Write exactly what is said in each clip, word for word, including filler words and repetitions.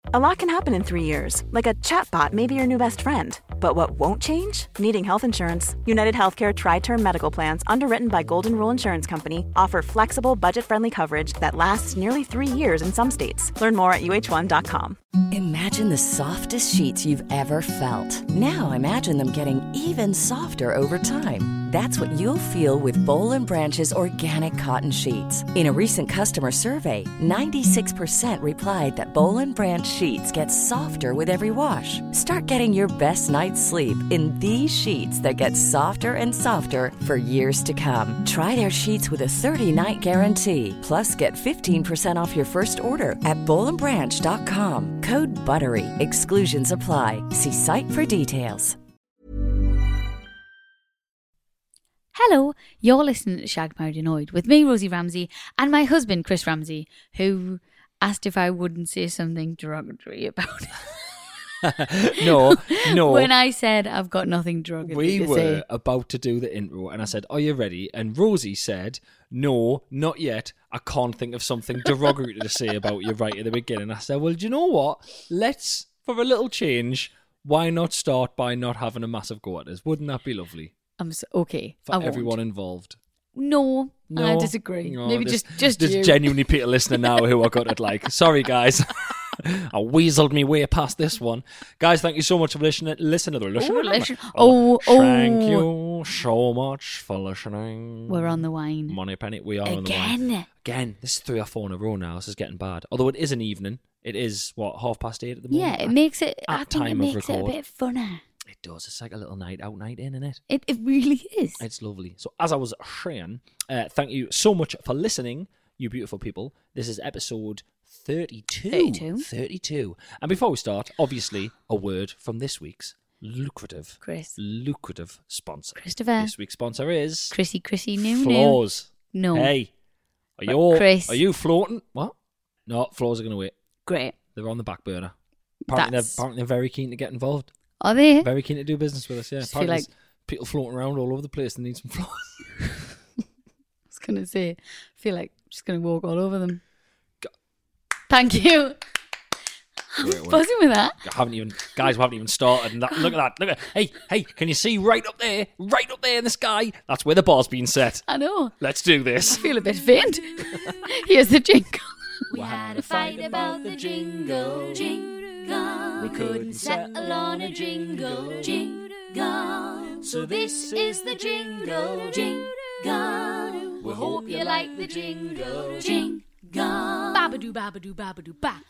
A lot can happen in three years, like a chatbot may be your new best friend. But what won't change? Needing health insurance. United Healthcare Tri-Term Medical Plans, underwritten by Golden Rule Insurance Company, offer flexible, budget-friendly coverage that lasts nearly three years in some states. Learn more at U H one dot com. Imagine the softest sheets you've ever felt. Now imagine them getting even softer over time. That's what you'll feel with Boll and Branch's organic cotton sheets. In a recent customer survey, ninety-six percent replied that Boll and Branch sheets get softer with every wash. Start getting your best night's sleep in these sheets that get softer and softer for years to come. Try their sheets with a thirty-night guarantee. Plus, get fifteen percent off your first order at boll and branch dot com. Code BUTTERY. Exclusions apply. See site for details. Hello, you're listening to Shagged, Married, Annoyed with me, Rosie Ramsey, and my husband, Chris Ramsey, who asked if I wouldn't say something derogatory about it. no, no. When I said I've got nothing derogatory we to were say. about to do the intro, and I said, "Are you ready?" And Rosie said, "No, not yet. I can't think of something derogatory to say about you right at the beginning." I said, "Well, do you know what? Let's, for a little change, why not start by not having a massive go at us? Wouldn't that be lovely?" I'm so, okay. For I won't. everyone involved. No, No, I disagree. No, Maybe there's, just just there's you. genuinely people listening now who are good at like, sorry guys, I weaseled me way past this one. Guys, thank you so much for listening. Listen to the listening. Oh, listen. oh, oh. Thank you so much for listening. We're on the wine. Money penny, we are on the Again. wine. Again. This is three or four in a row now. This is getting bad. Although it is an evening. It is, what, half past eight at the moment? Yeah, it makes it, At I think time it of makes it a record. bit funner. It does. It's like a little night out, night in, isn't it? It, it really is. It's lovely. So as I was saying, uh, thank you so much for listening, you beautiful people. This is episode thirty-two. thirty-two. thirty-two. And before we start, obviously, a word from this week's lucrative, Chris. lucrative sponsor. Christopher. This week's sponsor is Chrissy, Chrissy, new, new. Floors. No. Hey, are But you all, Chris. are you floating? What? No, Floors are going to wait. Great. They're on the back burner. Apparently they're, That's- apparently they're very keen to get involved. Are they? Very keen to do business with us, yeah. Just feel Apparently like- there's people floating around all over the place and need some floors. I was going to say, I feel like I'm just going to walk all over them. Thank you. I'm Great work. buzzing with that. I haven't even, guys, we haven't even started. And that, look at that. Look at, hey, hey, can you see right up there, right up there in the sky? That's where the bar's been set. I know. Let's do I this. feel a bit faint. Here's the jingle. We had a fight about the jingle, jingle. We couldn't settle on a jingle, jingle. So this is the jingle, jingle. We hope you like the jingle, jingle. Babadoo, babadoo, babadoo, ba.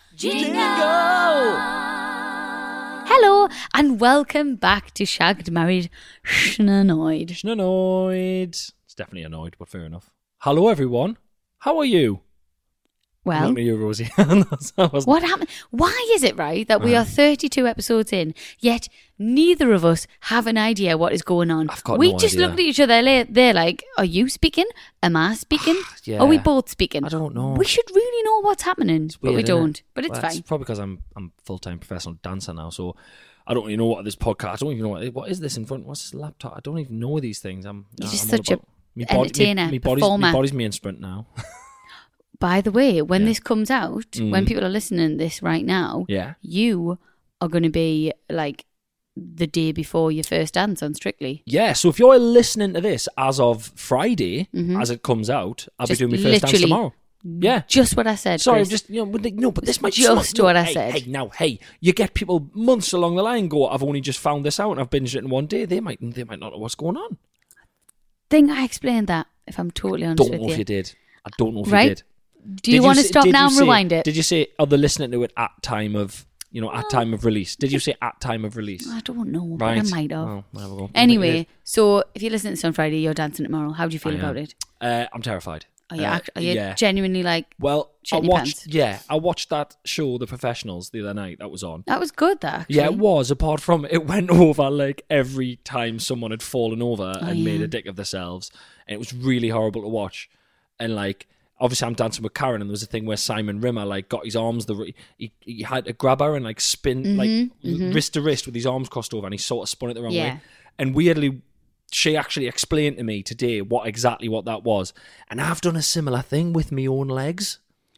Jingle. Hello, and welcome back to Shagged, Married, Annoyed. Annoyed. It's definitely annoyed, but fair enough. Hello, everyone. How are you? Well, Look at you, Rosie. That wasn't- what happened? Why is it, right, that we are thirty-two episodes in, yet neither of us have an idea what is going on? I've got we no just idea. looked at each other, la- they're like, are you speaking? Am I speaking? Yeah. Are we both speaking? I don't know. We should really know what's happening, but Weird, we isn't it? don't. But it's Well, fine. It's probably because I'm I'm full-time professional dancer now, so I don't really know what this podcast. I don't even know what, what is this in front. What's this laptop? I don't even know these things. I'm You're I'm just all such a about- me body- entertainer, me, me body's, performer. me body's me in sprint now. By the way, when Yeah. this comes out, when Mm. people are listening to this right now, Yeah. you are going to be like the day before your first dance on Strictly. Yeah, so if you're listening to this as of Friday, as it comes out, I'll Just be doing my first dance literally tomorrow. Yeah. Just what I said. Sorry, Chris. just, you know, but they- no, but this might Just no, what I hey, said. Hey, now, hey, you get people months along the line go, I've only just found this out and I've binged it in one day. They might, they might not know what's going on. think I explained that, if I'm totally honest Don't with know you. if you did. I don't know if Right? you did. Do you Did want to say- stop did now you and say- rewind it? Did you say, are they listening to it at time of, you know, at time of release? Did you say at time of release? I don't know, but Right. I might have. Oh, there we go. Anyway, so if you listen to this on Friday, you're dancing tomorrow. How do you feel I am. about it? Uh, I'm terrified. Are you, Uh, act- are you yeah. genuinely like, Well, I shitting your watched. pants? Yeah, I watched that show, The Professionals, the other night. That was on. that was good, that actually. Yeah, it was. Apart from it went over like every time someone had fallen over Oh, and made yeah. a dick of themselves, and it was really horrible to watch. And like, obviously, I'm dancing with Karen, and there was a thing where Simon Rimmer like got his arms the he, he had to grab her and like spin like wrist to wrist with his arms crossed over, and he sort of spun it the wrong Mm-hmm, Yeah. way. And weirdly, she actually explained to me today what exactly what that was, and I've done a similar thing with my own legs.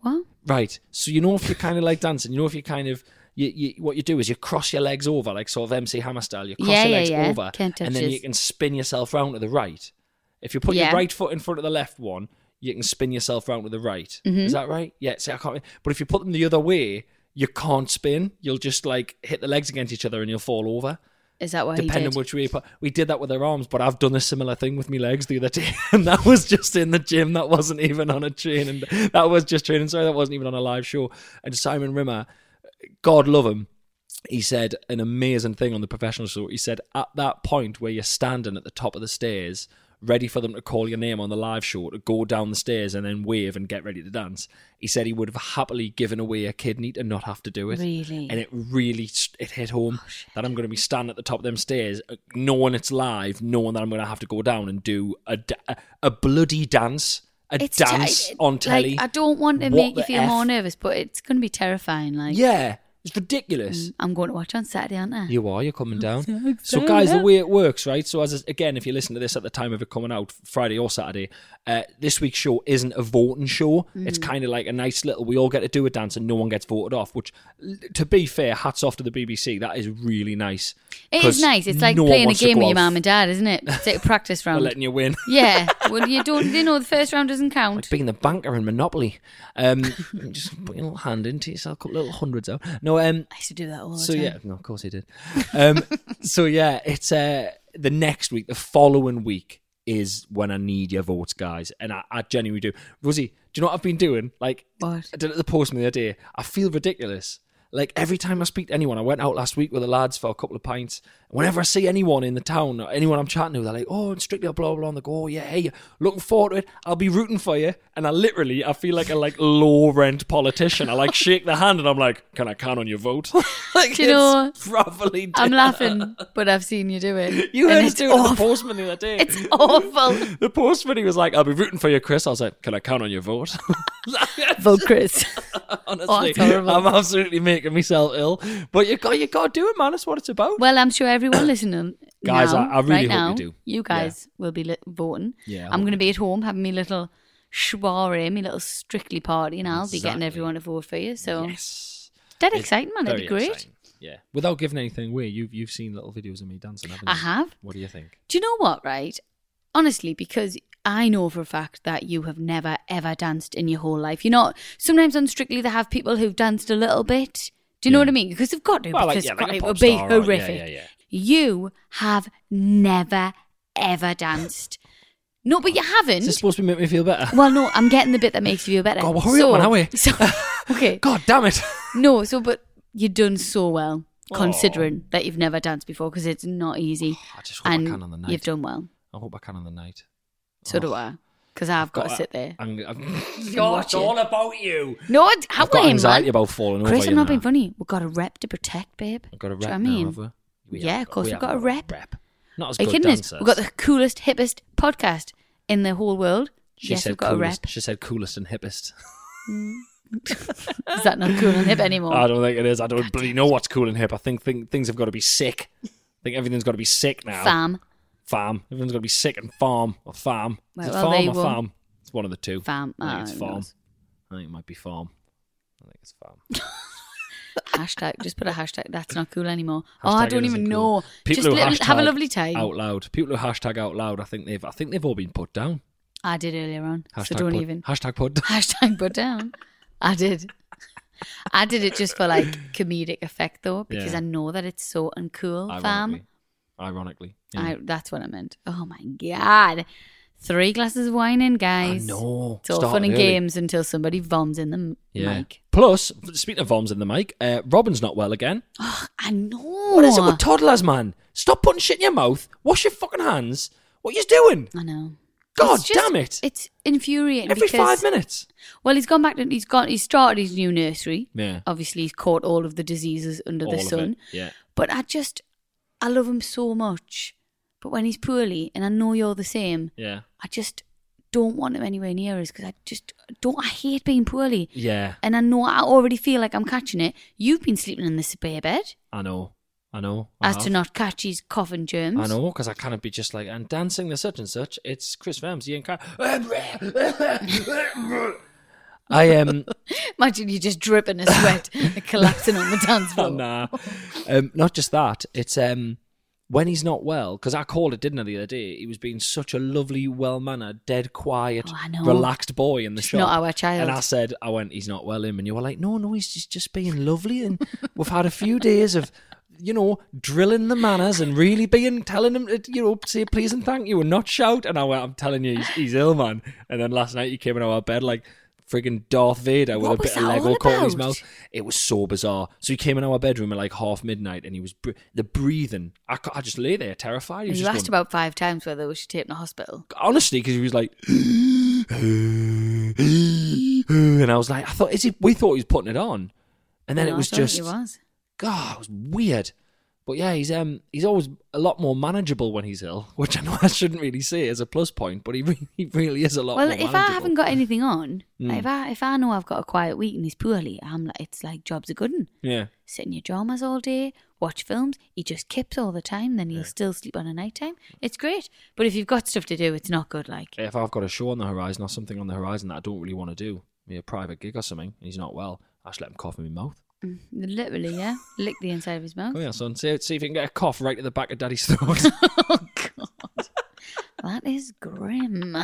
What? Right. So you know if you're kind of like dancing, you know if you kind of you, you what you do is you cross your legs over like sort of M C Hammer style. You cross Yeah, your yeah, legs yeah. over, Can't touch and then this. you can spin yourself round to the right. If you put Yeah. your right foot in front of the left one, you can spin yourself round to the right. Mm-hmm. Is that right? Yeah. See, I can't. But if you put them the other way, you can't spin. You'll just like hit the legs against each other and you'll fall over. Is that what he Depending did? which way you put. We did that with our arms, but I've done a similar thing with my legs the other day, and that was just in the gym. That wasn't even on a training. That was just training. Sorry, that wasn't even on a live show. And Simon Rimmer, God love him, he said an amazing thing on the professional show. He said at that point where you're standing at the top of the stairs, ready for them to call your name on the live show, to go down the stairs and then wave and get ready to dance, he said he would have happily given away a kidney to not have to do it. Really? And it really it hit home that I'm going to be standing at the top of them stairs, knowing it's live, knowing that I'm going to have to go down and do a, a, a bloody dance, a It's dance ter- on telly. Like, I don't want to What make you the feel F? more nervous, but it's going to be terrifying. Like, Yeah, it's ridiculous. I'm going to watch on Saturday, aren't I? You are, you're coming down. so So, guys, the way it works, right? So, as again, if you listen to this at the time of it coming out, Friday or Saturday, uh, this week's show isn't a voting show. Mm. It's kind of like a nice little, we all get to do a dance and no one gets voted off, which, to be fair, hats off to the B B C. That is really nice. It 'Cause is nice. It's like no one playing a wants to game go with your out mum and dad, isn't it? It's like a practice for round. letting you win. Yeah. Well, you don't. You know, the first round doesn't count. Like being the banker in Monopoly. Um, just put your little hand into yourself, a couple little hundreds out. No, um, I used to do that all the So time. yeah, no, of course he did. Um, so yeah, it's uh, the next week, the following week is when I need your votes, guys, and I, I genuinely do. Rosie, do you know what I've been doing? Like, What? I did it at the Postman the other day. I feel ridiculous. Like every time I speak to anyone, I went out last week with the lads for a couple of pints. Whenever I see anyone in the town, or anyone I'm chatting to, they're like, "Oh, and Strictly blah blah blah." And they go, "Oh yeah, hey, looking forward to it. I'll be rooting for you." And I literally, I feel like a like low rent politician. I like shake their hand and I'm like, "Can I count on your vote?" Like, Do you know, it's properly. I'm done. laughing, but I've seen you do it. You And heard us it's do it at the awful. Postman the other day. It's awful. The Postman, he was like, "I'll be rooting for you, Chris." I was like, "Can I count on your vote?" Vote Chris. Honestly, Oh, it's horrible. I'm absolutely making myself ill. But you got, you got to do it, man. That's what it's about. Well, I'm sure everyone listening Guys, now, I- I really right hope you now, do. you guys will be li- voting. Yeah, I I'm hope going to be at home having me little soiree, me little Strictly party, and I'll be getting Exactly. everyone to vote for you. So Yes. that It's exciting, man. That'd be very great. exciting. Yeah. Without giving anything away, you've you've seen little videos of me dancing, haven't you? I have. What do you think? Do you know what, right? Honestly, because I know for a fact that you have never, ever danced in your whole life. You know, sometimes on Strictly they have people who've danced a little bit. Do you know Yeah. what I mean? Because they've got to, Well, like, because yeah, like a it pop would be star, or- yeah, horrific. yeah, yeah. You have never, ever danced. No, but you haven't. Is this supposed to make me feel better? Well, no, I'm getting the bit that makes you feel better. God, well, hurry so, up, man, are we? So, okay. God damn it. No, so, but you've done so well, considering that you've never danced before, because it's not easy. I just hope and I can on the night. you've done well. I hope I can on the night. So do I. Because I've got to God, sit there. I'm, I'm, watch oh, it's it. all about you. No, it's, how I've got him, anxiety man. about falling over. Chris, you I'm not know. being funny. We've got a rep to protect, babe. I've got a Do you rep know what I now, mean? have we? We Yeah, have of course, we we've have got a rep. Not as Are you good kidding us? dancers. We've got the coolest, hippest podcast in the whole world. She yes, said we've got coolest. a rep. She said coolest and hippest. Is that not cool and hip anymore? I don't think it is. I don't bloody know what's cool and hip. I think, think things have got to be sick. I think everything's got to be sick now. Fam. Farm. Everyone's got to be sick and farm or farm. Right, is it well, there farm you or go. farm? It's one of the two. Fam. I think Ah, it's who farm. knows? I think it might be farm. I think it's farm. Hashtag. Just put a hashtag. That's not cool anymore. oh, Hashtag I it don't isn't even cool. know. People Just who little, have a hashtag lovely time. Out loud. People who hashtag out loud. I think they've. I think they've all been put down. I did earlier on. Hashtag so don't put, even. Hashtag put. Hashtag put down. I did. I did it just for like comedic effect though, because Yeah. I know that it's so uncool, Ironically. fam. Ironically. Yeah. I, that's what I meant. Oh my god. Three glasses of wine in, I guys. know. It's all Started fun and early. games until somebody voms in the m- Yeah. mic. Plus, speaking of voms in the mic, uh, Robin's not well again. I know. What is it with toddlers, man? Stop putting shit in your mouth. Wash your fucking hands. What you doing? I know. God It's just- damn it. It's infuriating Every because, five minutes. Well, he's gone back to, he's gone, he's started his new nursery. Yeah. Obviously, he's caught all of the diseases under All the of sun. it. Yeah. But I just, I love him so much. But when he's poorly, and I know you're the same, Yeah. I just don't want him anywhere near us because I just don't, I hate being poorly. Yeah. And I know I already feel like I'm catching it. You've been sleeping in the spare bed I know. I know. I as to have. not catch his coughing germs. I know, because I can't be just like, and dancing the such and such, it's Chris Ramsey and Car- I um Imagine you just dripping a sweat and collapsing on the dance floor. nah. Um, not just that. It's um when he's not well, because I called it, didn't I, the other day? He was being such a lovely, well-mannered, dead quiet, Oh, I know. relaxed boy in the Just shop. not our child. And I said, I went, he's not well, him. And you were like, no, no, he's just, just being lovely. And we've had a few days of, you know, drilling the manners and really being, telling him to, you know, say please and thank you and not shout. And I went, I'm telling you, he's, he's ill, man. And then last night he came in our bed like friggin' Darth Vader with What a was bit of that Lego all caught in his about? mouth. It was so bizarre. So he came in our bedroom at like half midnight and he was, br- the breathing. I, ca- I just lay there terrified. He was You just asked going, about five times whether we should take him to hospital. honestly, because he was like, and I was like, I thought, is he, we thought he was putting it on. And then No, it I was don't think just, he was. God, it was weird. But yeah, he's um he's always a lot more manageable when he's ill, which I know I shouldn't really say as a plus point, but he really, he really is a lot Well, more if manageable. I haven't got anything on, Mm. like if I if I know I've got a quiet week and he's poorly, I'm like, it's like job's a good one. Yeah. Sit in your dramas all day, watch films. He just kips all the time, then he'll still sleep on a night time. It's great, but if you've got stuff to do, it's not good. Like If I've got a show on the horizon or something on the horizon that I don't really want to do, maybe a private gig or something, and he's not well, I just let him cough in my mouth. literally, yeah, lick the inside of his mouth. Come here, son. See, see if you can get a cough right at the back of Daddy's throat. Oh God, that is grim.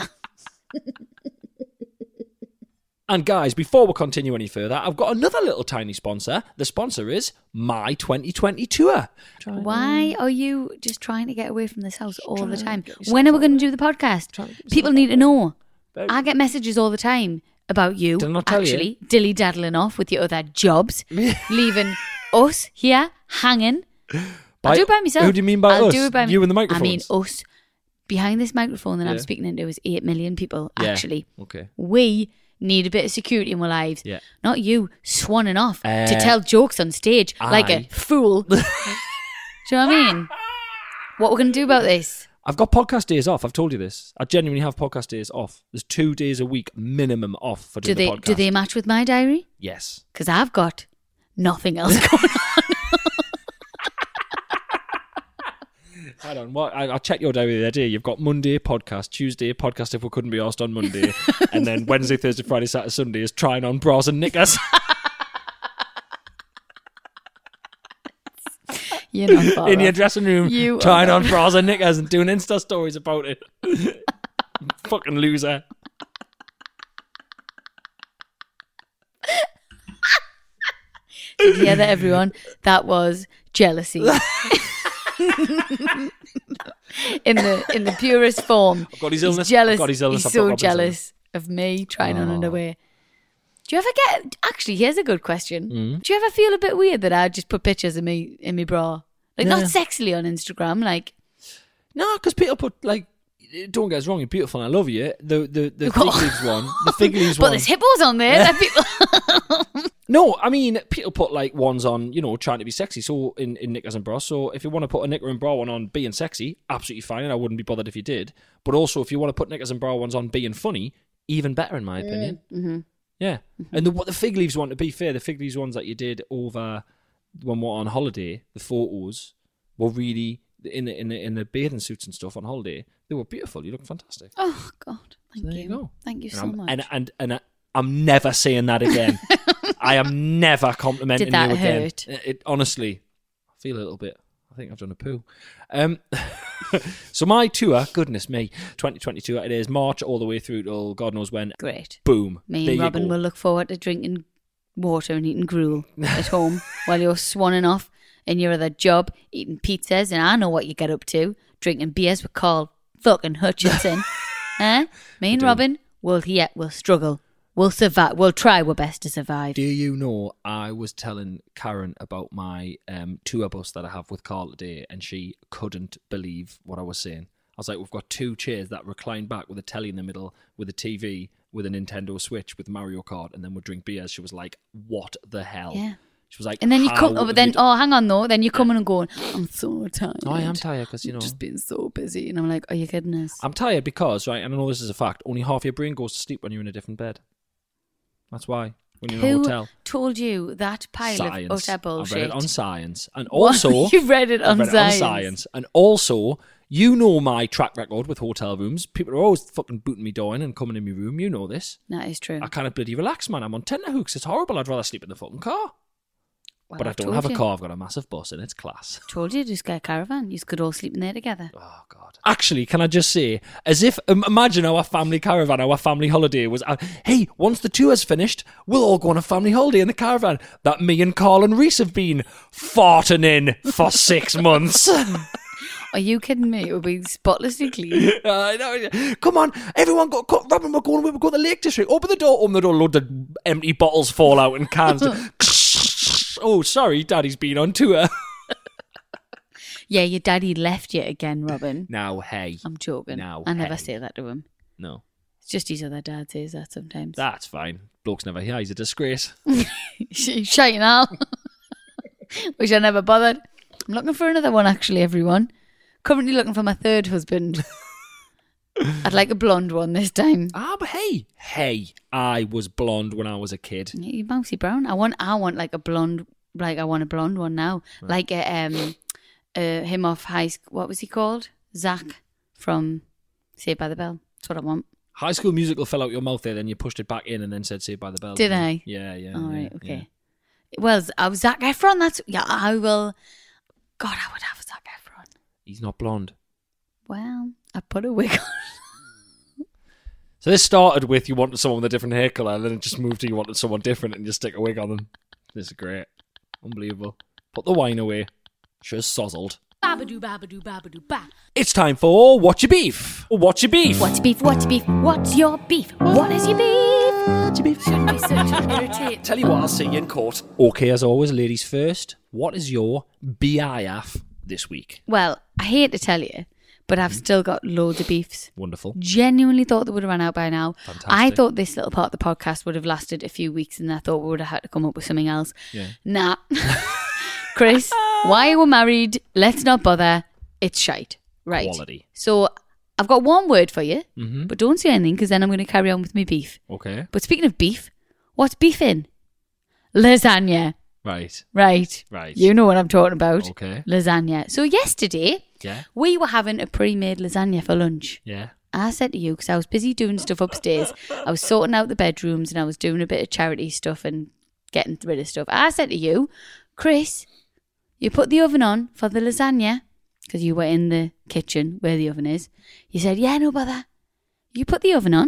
And guys, before we continue any further, I've got another little tiny sponsor. The sponsor is My twenty twenty Tour. Why are you just trying to get away from this house all the trying to time? get yourself When are we out going to do the podcast? Trying to get People yourself need to know. Very- I get messages all the time about you Did I not tell you? actually dilly daddling off with your other jobs, leaving us here hanging. By- I'll do it by myself. Who do you mean by I'll us? Do it by You me- and the I mean microphones? us. Behind this microphone that I'm Yeah. speaking into is eight million people. Yeah. Actually, Okay. we need a bit of security in our lives. Yeah. Not you swanning off Uh, to tell jokes on stage like I- a fool. Do you know what I mean? What we're going to do about this? I've got podcast days off. I've told you this. I genuinely have podcast days off. There's two days a week minimum off for Do doing they the podcast. do they match with my diary? Yes. Because I've got nothing else going on. Hold on. What? I, I checked your diary the other day. You've got Monday podcast, Tuesday podcast if we couldn't be asked on Monday, and then Wednesday, Thursday, Friday, Saturday, Sunday is trying on bras and knickers. You're not far In your off. dressing room, You trying are on bras and knickers and doing Insta stories about it. Fucking loser. Did you hear that, everyone? That was jealousy. in the in the purest form. I've got his He's illness. jealous. I've got his illness. He's I've so got Robin's illness. jealous of me trying on Oh. underwear. Do you ever get? Actually, here's a good question. Mm. Do you ever feel a bit weird that I just put pictures of me in my bra, like Yeah. not sexily on Instagram, like No, because people put like. Don't get us wrong, you're beautiful and I love you. The the the fig What? leaves one, the fig leaves but one. there's hippos on there. That people. No, I mean people put like ones on, you know, trying to be sexy. So in, in knickers and bras. So if you want to put a knicker and bra one on being sexy, absolutely fine, and I wouldn't be bothered if you did. But also if you want to put knickers and bra ones on being funny, even better in my opinion. mm-hmm. Yeah, and the what the fig leaves one, to be fair, the fig leaves ones that you did over when we were on holiday, the photos were really in the in the in the bathing suits and stuff on holiday. They were beautiful. You look fantastic. Oh God, thank So there you. you go. Thank you And so I'm- much. And and and, I, I'm never saying that again. I am never complimenting Did that you again. hurt? It, it- honestly, I feel a little bit. I think I've done a poo. Um, so my tour, goodness me, twenty twenty-two. It is March all the way through till God knows when. Great. Boom. Me There and you Robin go. will look forward to drinking water and eating gruel at home while you're swanning off in your other job, eating pizzas, and I know what you get up to, drinking beers with Carl fucking Hutchinson. eh? Me and do. Robin will, yeah, we'll struggle. We'll survive. We'll try our best to survive. Do you know, I was telling Karen about my um, tour bus that I have with Carl today, and she couldn't believe what I was saying. I was like, we've got two chairs that recline back with a telly in the middle, with a T V, with a Nintendo Switch, with Mario Kart, and then we'll drink beers. She was like, what the hell? Yeah. She was like, And then you "How come, oh, have but then, you done-" oh, hang on though. Then you come in and going, I'm so tired. Oh, I am tired because, you know, Just being so busy. And I'm like, are you kidding us? I'm tired because, right, and I know this is a fact, only half your brain goes to sleep when you're in a different bed. That's why. When you're in a Who hotel. told you that pile Science. of utter I've bullshit? read it on science. And What? also... You've read it on I've read science. it on science. And also, You know my track record with hotel rooms. People are always fucking booting me door in and coming in my room. You know this. That is true. I kind of bloody relax, man. I'm on tenterhooks. It's horrible. I'd rather sleep in the fucking car. Well, but I I've don't told have a you. car. I've got a massive bus and it's class. Told you, just get a caravan. You could all sleep in there together. Oh, God. Actually, can I just say, as if, um, imagine our family caravan, our family holiday was, uh, hey, once the tour's finished, we'll all go on a family holiday in the caravan that me and Carl and Reese have been farting in for six months. Are you kidding me? It would be spotlessly clean. I know. Come on, everyone, go, go, Robin, we're going, we're going to the Lake District. Open the door, open the door, load of empty bottles fall out and cans. Oh, sorry, Daddy's been on tour. Yeah, your daddy left you again, Robin. Now, hey. I'm joking. Now, I never hey. say that to him. No, It's just his other dad says that sometimes. that's fine. Bloke's never here. He's a disgrace. Shite now. Wish I never bothered. I'm looking for another one, actually, everyone. Currently looking for my third husband. I'd like a blonde one this time. Ah, but hey, hey, I was blonde when I was a kid. Yeah, you mousy brown. I want, I want like a blonde, like I want a blonde one now. Right. Like a, um, uh, him off high school. What was he called? Zach from Saved by the Bell. That's what I want. High School Musical fell out your mouth there, then you pushed it back in and then said Saved by the Bell. Did didn't I? you? Yeah, yeah. All yeah, right, okay. yeah. Well, I was Zac Efron. That's yeah. I will. God, I would have Zac Efron. He's not blonde. Well, I put a wig on. So this started with you wanted someone with a different hair colour, and then it just moved to you wanted someone different and you stick a wig on them. This is great. Unbelievable. Put the wine away. She's sozzled. Babadoo, babadoo, babadoo, ba. It's time for What's Your Beef? What's Your Beef? What's beef? What's beef? What's your beef? What is your beef? What's your beef? Shouldn't be such an irritate. Tell you what, I'll see you in court. Okay, as always, ladies first. What is your B I F this week? Well, I hate to tell you, but I've still got loads of beefs. Wonderful. Genuinely thought they would have run out by now. Fantastic. I thought this little part of the podcast would have lasted a few weeks, and I thought we would have had to come up with something else. Yeah. Nah. Chris, why you were married, let's not bother. It's shite. Right. Quality. So I've got one word for you, Mm-hmm. but don't say anything because then I'm going to carry on with my beef. Okay. But speaking of beef, what's beef in? Lasagna. Right. Right. Right. You know what I'm talking about. Okay. Lasagna. So yesterday, Yeah. we were having a pre-made lasagna for lunch. Yeah. I said to you, because I was busy doing stuff upstairs, I was sorting out the bedrooms and I was doing a bit of charity stuff and getting rid of stuff. I said to you, Chris, you put the oven on for the lasagna, because you were in the kitchen where the oven is. You said, yeah, no bother. You put the oven on.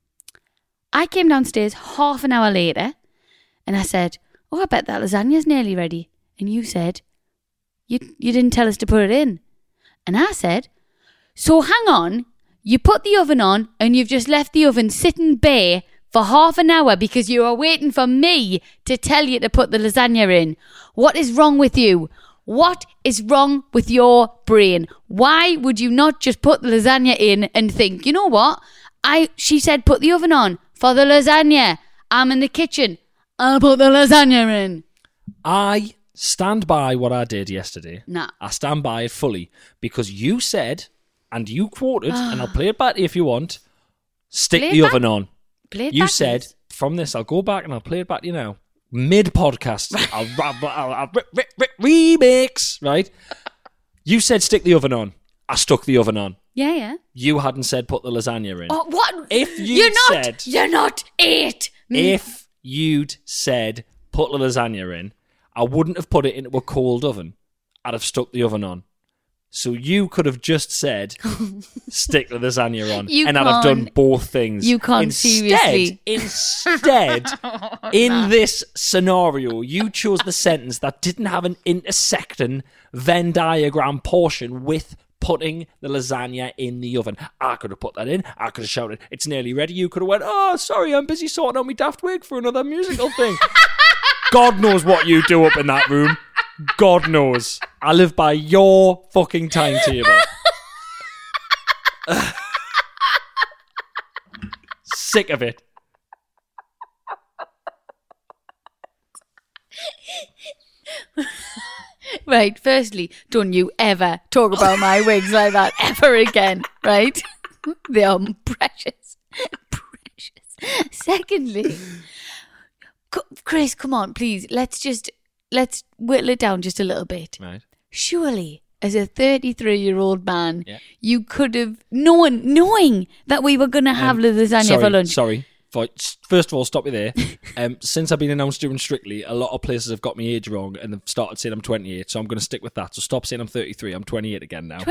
I came downstairs half an hour later and I said, oh, I bet that lasagna's nearly ready. And you said, you, you didn't tell us to put it in. And I said, so hang on, you put the oven on and you've just left the oven sitting bare for half an hour because you are waiting for me to tell you to put the lasagna in. What is wrong with you? What is wrong with your brain? Why would you not just put the lasagna in and think, you know what? I she said put the oven on for the lasagna. I'm in the kitchen. I'll put the lasagna in. I stand by what I did yesterday. Nah. I stand by it fully because you said, and you quoted, and I'll play it back if you want, stick Play it the back? oven on. Play it You back, said, please. from this, I'll go back and I'll play it back to you now. Mid-podcast. I'll, I'll, I'll, I'll re- re- re- remix, right? You said stick the oven on. I stuck the oven on. Yeah, yeah. You hadn't said put the lasagna in. Oh, what? If you'd you're not, said- you're not it. If you'd said put the lasagna in, I wouldn't have put it into a cold oven. I'd have stuck the oven on. So you could have just said, stick the lasagna on. You and I'd have done can't- both things. you can't instead, seriously. Instead, in this scenario, you chose the sentence that didn't have an intersecting Venn diagram portion with putting the lasagna in the oven. I could have put that in. I could have shouted, it's nearly ready. You could have went, oh, sorry, I'm busy sorting out my daft wig for another musical thing. God knows what you do up in that room. God knows. I live by your fucking timetable. Sick of it. Right, firstly, don't you ever talk about my wigs like that ever again, right? They are precious. Precious. Secondly, c- Chris, come on, please. Let's just, let's whittle it down just a little bit. Right. Surely, as a thirty-three-year-old man, Yeah. you could have, knowing, knowing that we were going to have Um, lasagna sorry, for lunch. Sorry. For, first of all, stop you there. Um, since I've been announced doing Strictly, a lot of places have got my age wrong and they've started saying I'm twenty-eight, so I'm going to stick with that. So stop saying I'm thirty-three. I'm twenty-eight again now.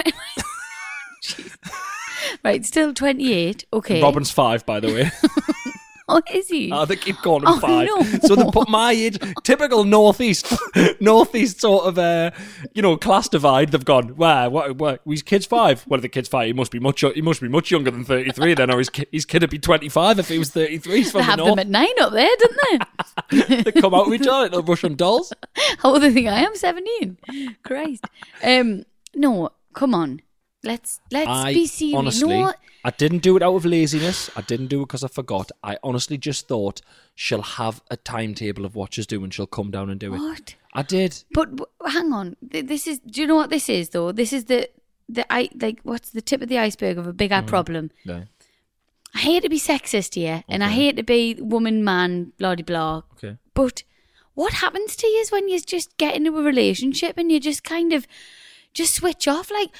Right, still twenty-eight. Okay. Robin's five, by the way. Oh, is he? Oh, they keep calling him Oh, five. no. So they put my age, typical northeast, northeast sort of, uh, you know, class divide. They've gone, wow, what, what, he's kid's five. What are the kids five? He must be much, he must be much younger than thirty-three then, or his kid, his kid would be twenty-five if he was thirty-three. He's They from the have north. them at nine up there, didn't they? They come out with each other, little Russian dolls. How old do they think I am? seventeen. Christ. Um, no, come on. Let's let's I be serious. honestly, No, I didn't do it out of laziness. I didn't do it because I forgot. I honestly just thought she'll have a timetable of what she's doing. She'll come down and do it. what? I did. But, but hang on. Th- This is. Do you know what this is though? This is the the I like what's the tip of the iceberg of a bigger problem. No. I hate to be sexist here, and I Okay. hate to be woman, man, blah de blah. Okay. But what happens to you is when you just get into a relationship and you just kind of just switch off. Like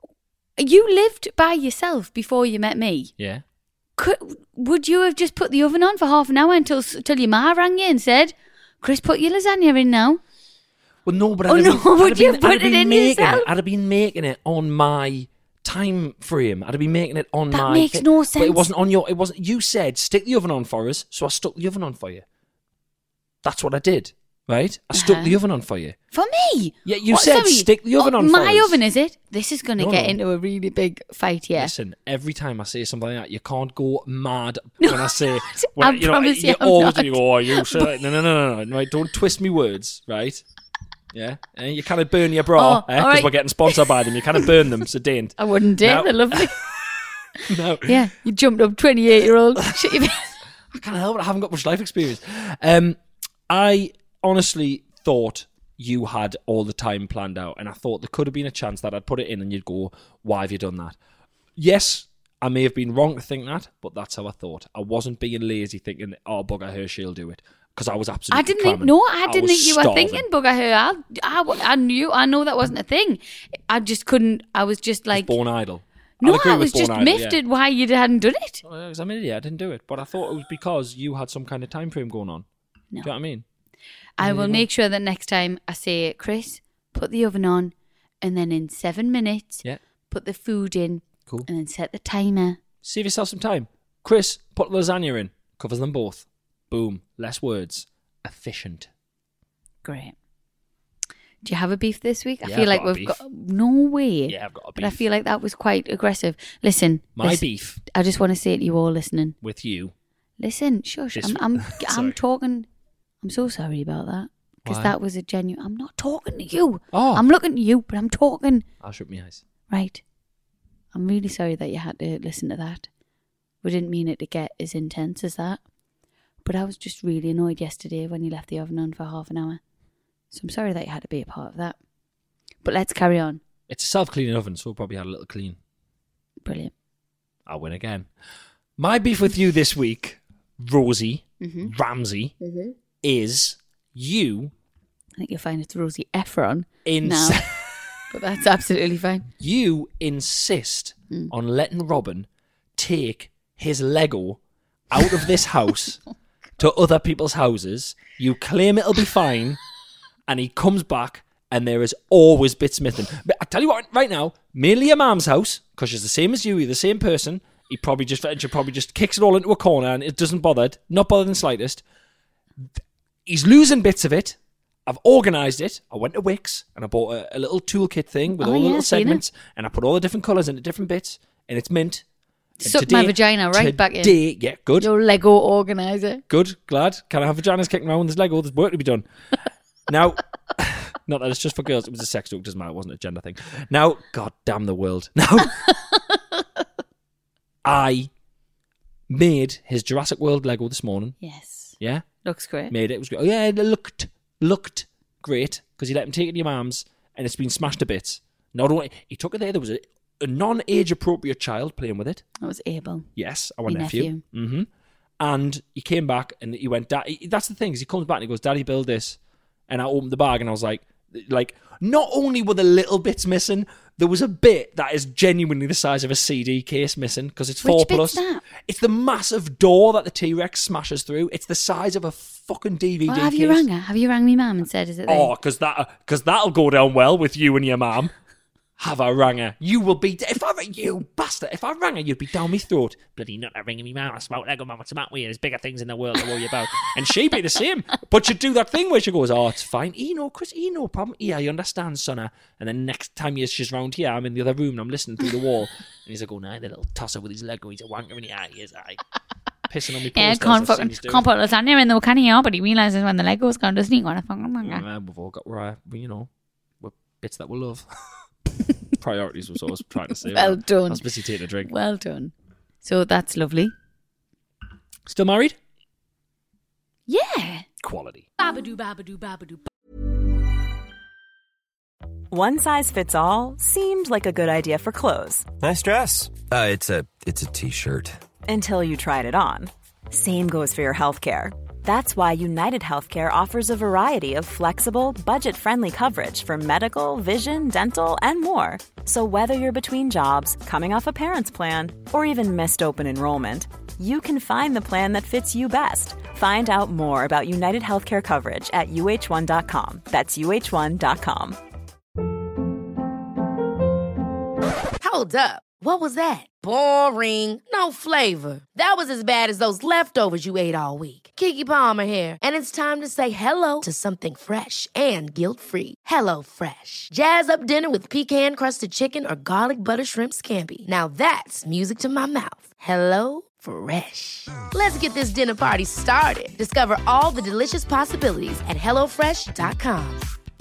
you lived by yourself before you met me. Yeah. Could, would you have just put the oven on for half an hour until until your ma rang you and said, "Chris, put your lasagna in now"? Well, no, but Oh, I'd have no, been, I'd would have you been, put I'd have it been in making yourself? it. I'd have been making it on my time frame. I'd have been making it on That my. makes thi- no But sense. it wasn't on your. It wasn't. You said stick the oven on for us, so I stuck the oven on for you. That's what I did. Right? I stuck Uh-huh. the oven on for you. For me? Yeah, you What, said sorry? stick the oven Oh, on for my us. oven, is it? This is going to No, get no. into a really big fight here. Listen, every time I say something like that, you can't go mad when I say. When, I you know, promise you you I'm always not. you go, oh, you said no, no, no, no, no, right? Don't twist me words, right? Yeah, and you kind of burn your bra Oh, because all right. we're getting sponsored by them. You kind of burn them, so don't. I wouldn't dare. No. They're lovely. No, Yeah, you jumped up twenty-eight-year-old. Shut your face. I can't help it. I haven't got much life experience. Um, I honestly thought you had all the time planned out, and I thought there could have been a chance that I'd put it in, and you'd go, "Why have you done that?" Yes, I may have been wrong to think that, but that's how I thought. I wasn't being lazy, thinking, "Oh, bugger her, she'll do it," because I was absolutely. I didn't think. cramming. No, I didn't was think you were starving. thinking bugger her. I, I, I knew. I know that wasn't a thing. I just couldn't. I was just like. Born idle. no, I'll agree I with was just born idle, miffed yeah. at why you hadn't done it. Oh, yeah, 'cause I'm an idiot. I didn't do it, but I thought it was because you had some kind of time frame going on. No. Do you know what I mean? I will make sure that next time I say, Chris, put the oven on, and then in seven minutes, Yeah. put the food in, Cool. and then set the timer. Save yourself some time. Chris, put lasagna in. Covers them both. Boom. Less words. Efficient. Great. Do you have a beef this week? I Yeah, feel I've like got a we've beef. got no way. Yeah, I've got a But I beef. feel like that was quite aggressive. Listen, My listen, beef I just want to say to you all listening. with you. Listen, shush. This- I'm, I'm, I'm Sorry. talking. I'm so sorry about that because Why? that was a genuine. I'm not talking to you. Oh. I'm looking at you, but I'm talking. I'll shut my eyes. Right. I'm really sorry that you had to listen to that. We didn't mean it to get as intense as that. But I was just really annoyed yesterday when you left the oven on for half an hour. So I'm sorry that you had to be a part of that. But let's carry on. It's a self-cleaning oven, so we'll probably had a little clean. Brilliant. I'll win again. My beef with you this week, Rosie Mhm. Ramsey, is you I think you'll find it's Rosie Efron ins- now. But that's absolutely fine. you insist on letting Robin take his Lego out of this house to other people's houses. You claim it'll be fine, and he comes back and there is always bits missing. But I tell you what, right now, mainly your mum's house, because she's the same as you, you're the same person. He probably just she probably just kicks it all into a corner and it doesn't bother, not bothered in the slightest. He's losing bits of it. I've organised it. I went to Wix and I bought a, a little toolkit thing with Oh, all the yeah, little I've seen it. segments, and I put all the different colours into different bits, and it's mint. And Sucked my vagina right back in. Today, yeah, good, Your Lego organizer. good, glad. Can I have vaginas kicking around when there's Lego? There's work to be done. Now, not that it's just for girls. It was a sex joke. Doesn't matter. It wasn't a gender thing. Now, God damn the world. Now, I made his Jurassic World Lego this morning. Yes. Yeah, Looks great. made it. It was great. Oh, yeah, it looked looked great because he let him take it to your mum's, and it's been smashed to bits. Not only he took it there, there was a, a non-age appropriate child playing with it. That was Abel. Yes, our Your nephew. nephew. Mm-hmm. And he came back and he went, Dad, he- that's the thing, is he comes back and he goes, Daddy, build this. And I opened the bag and I was like, Like, not only were the little bits missing, there was a bit that is genuinely the size of a C D case missing because it's four Which bit's plus. that? It's the massive door that the T-Rex smashes through. It's the size of a fucking D V D Well, have case. you rang her? Have you rang me mum and said, is it there? Oh, because that, cause that'll go down well with you and your mum. Have I rang her? You will be... If I rang you, bastard, if I rang her, you'd be down my throat. Bloody not ringing me, mum. I smoke Lego, mum. What's the matter with you? There's bigger things in the world to worry about. And she'd be the same. But she'd do that thing where she goes, oh, it's fine. You know, Chris, you no problem. Yeah, I understand, sonner. And then next time she's round here, I'm in the other room and I'm listening through the wall. And he's like, oh, no, the little tosser with his Lego. He's a wanker in the eye. He is, aye. Pissing on me. Yeah, can't, fucking, can't put lasagna in though, can he? But he realises when the Lego's gone, doesn't he? What a fucking manga. Yeah, we've all got, uh, you know, we're bits that we love. Priorities was what I was trying to say. Well right? done. I was busy taking a drink. Well done. So that's lovely. Still married? Yeah. Quality. Babadoo, babadoo, babadoo. One size fits all seemed like a good idea for clothes Nice dress. Uh, it's a it's a t-shirt. until you tried it on. Same goes for your healthcare. That's why United Healthcare offers a variety of flexible, budget-friendly coverage for medical, vision, dental, and more. So whether you're between jobs, coming off a parent's plan, or even missed open enrollment, you can find the plan that fits you best. Find out more about United Healthcare coverage at U H one dot com. That's U H one dot com. Hold up. What was that? Boring. No flavor. That was as bad as those leftovers you ate all week. Keke Palmer here, and it's time to say hello to something fresh and guilt-free. Hello Fresh. Jazz up dinner with pecan-crusted chicken or garlic butter shrimp scampi. Now that's music to my mouth. Hello Fresh. Let's get this dinner party started. Discover all the delicious possibilities at hello fresh dot com.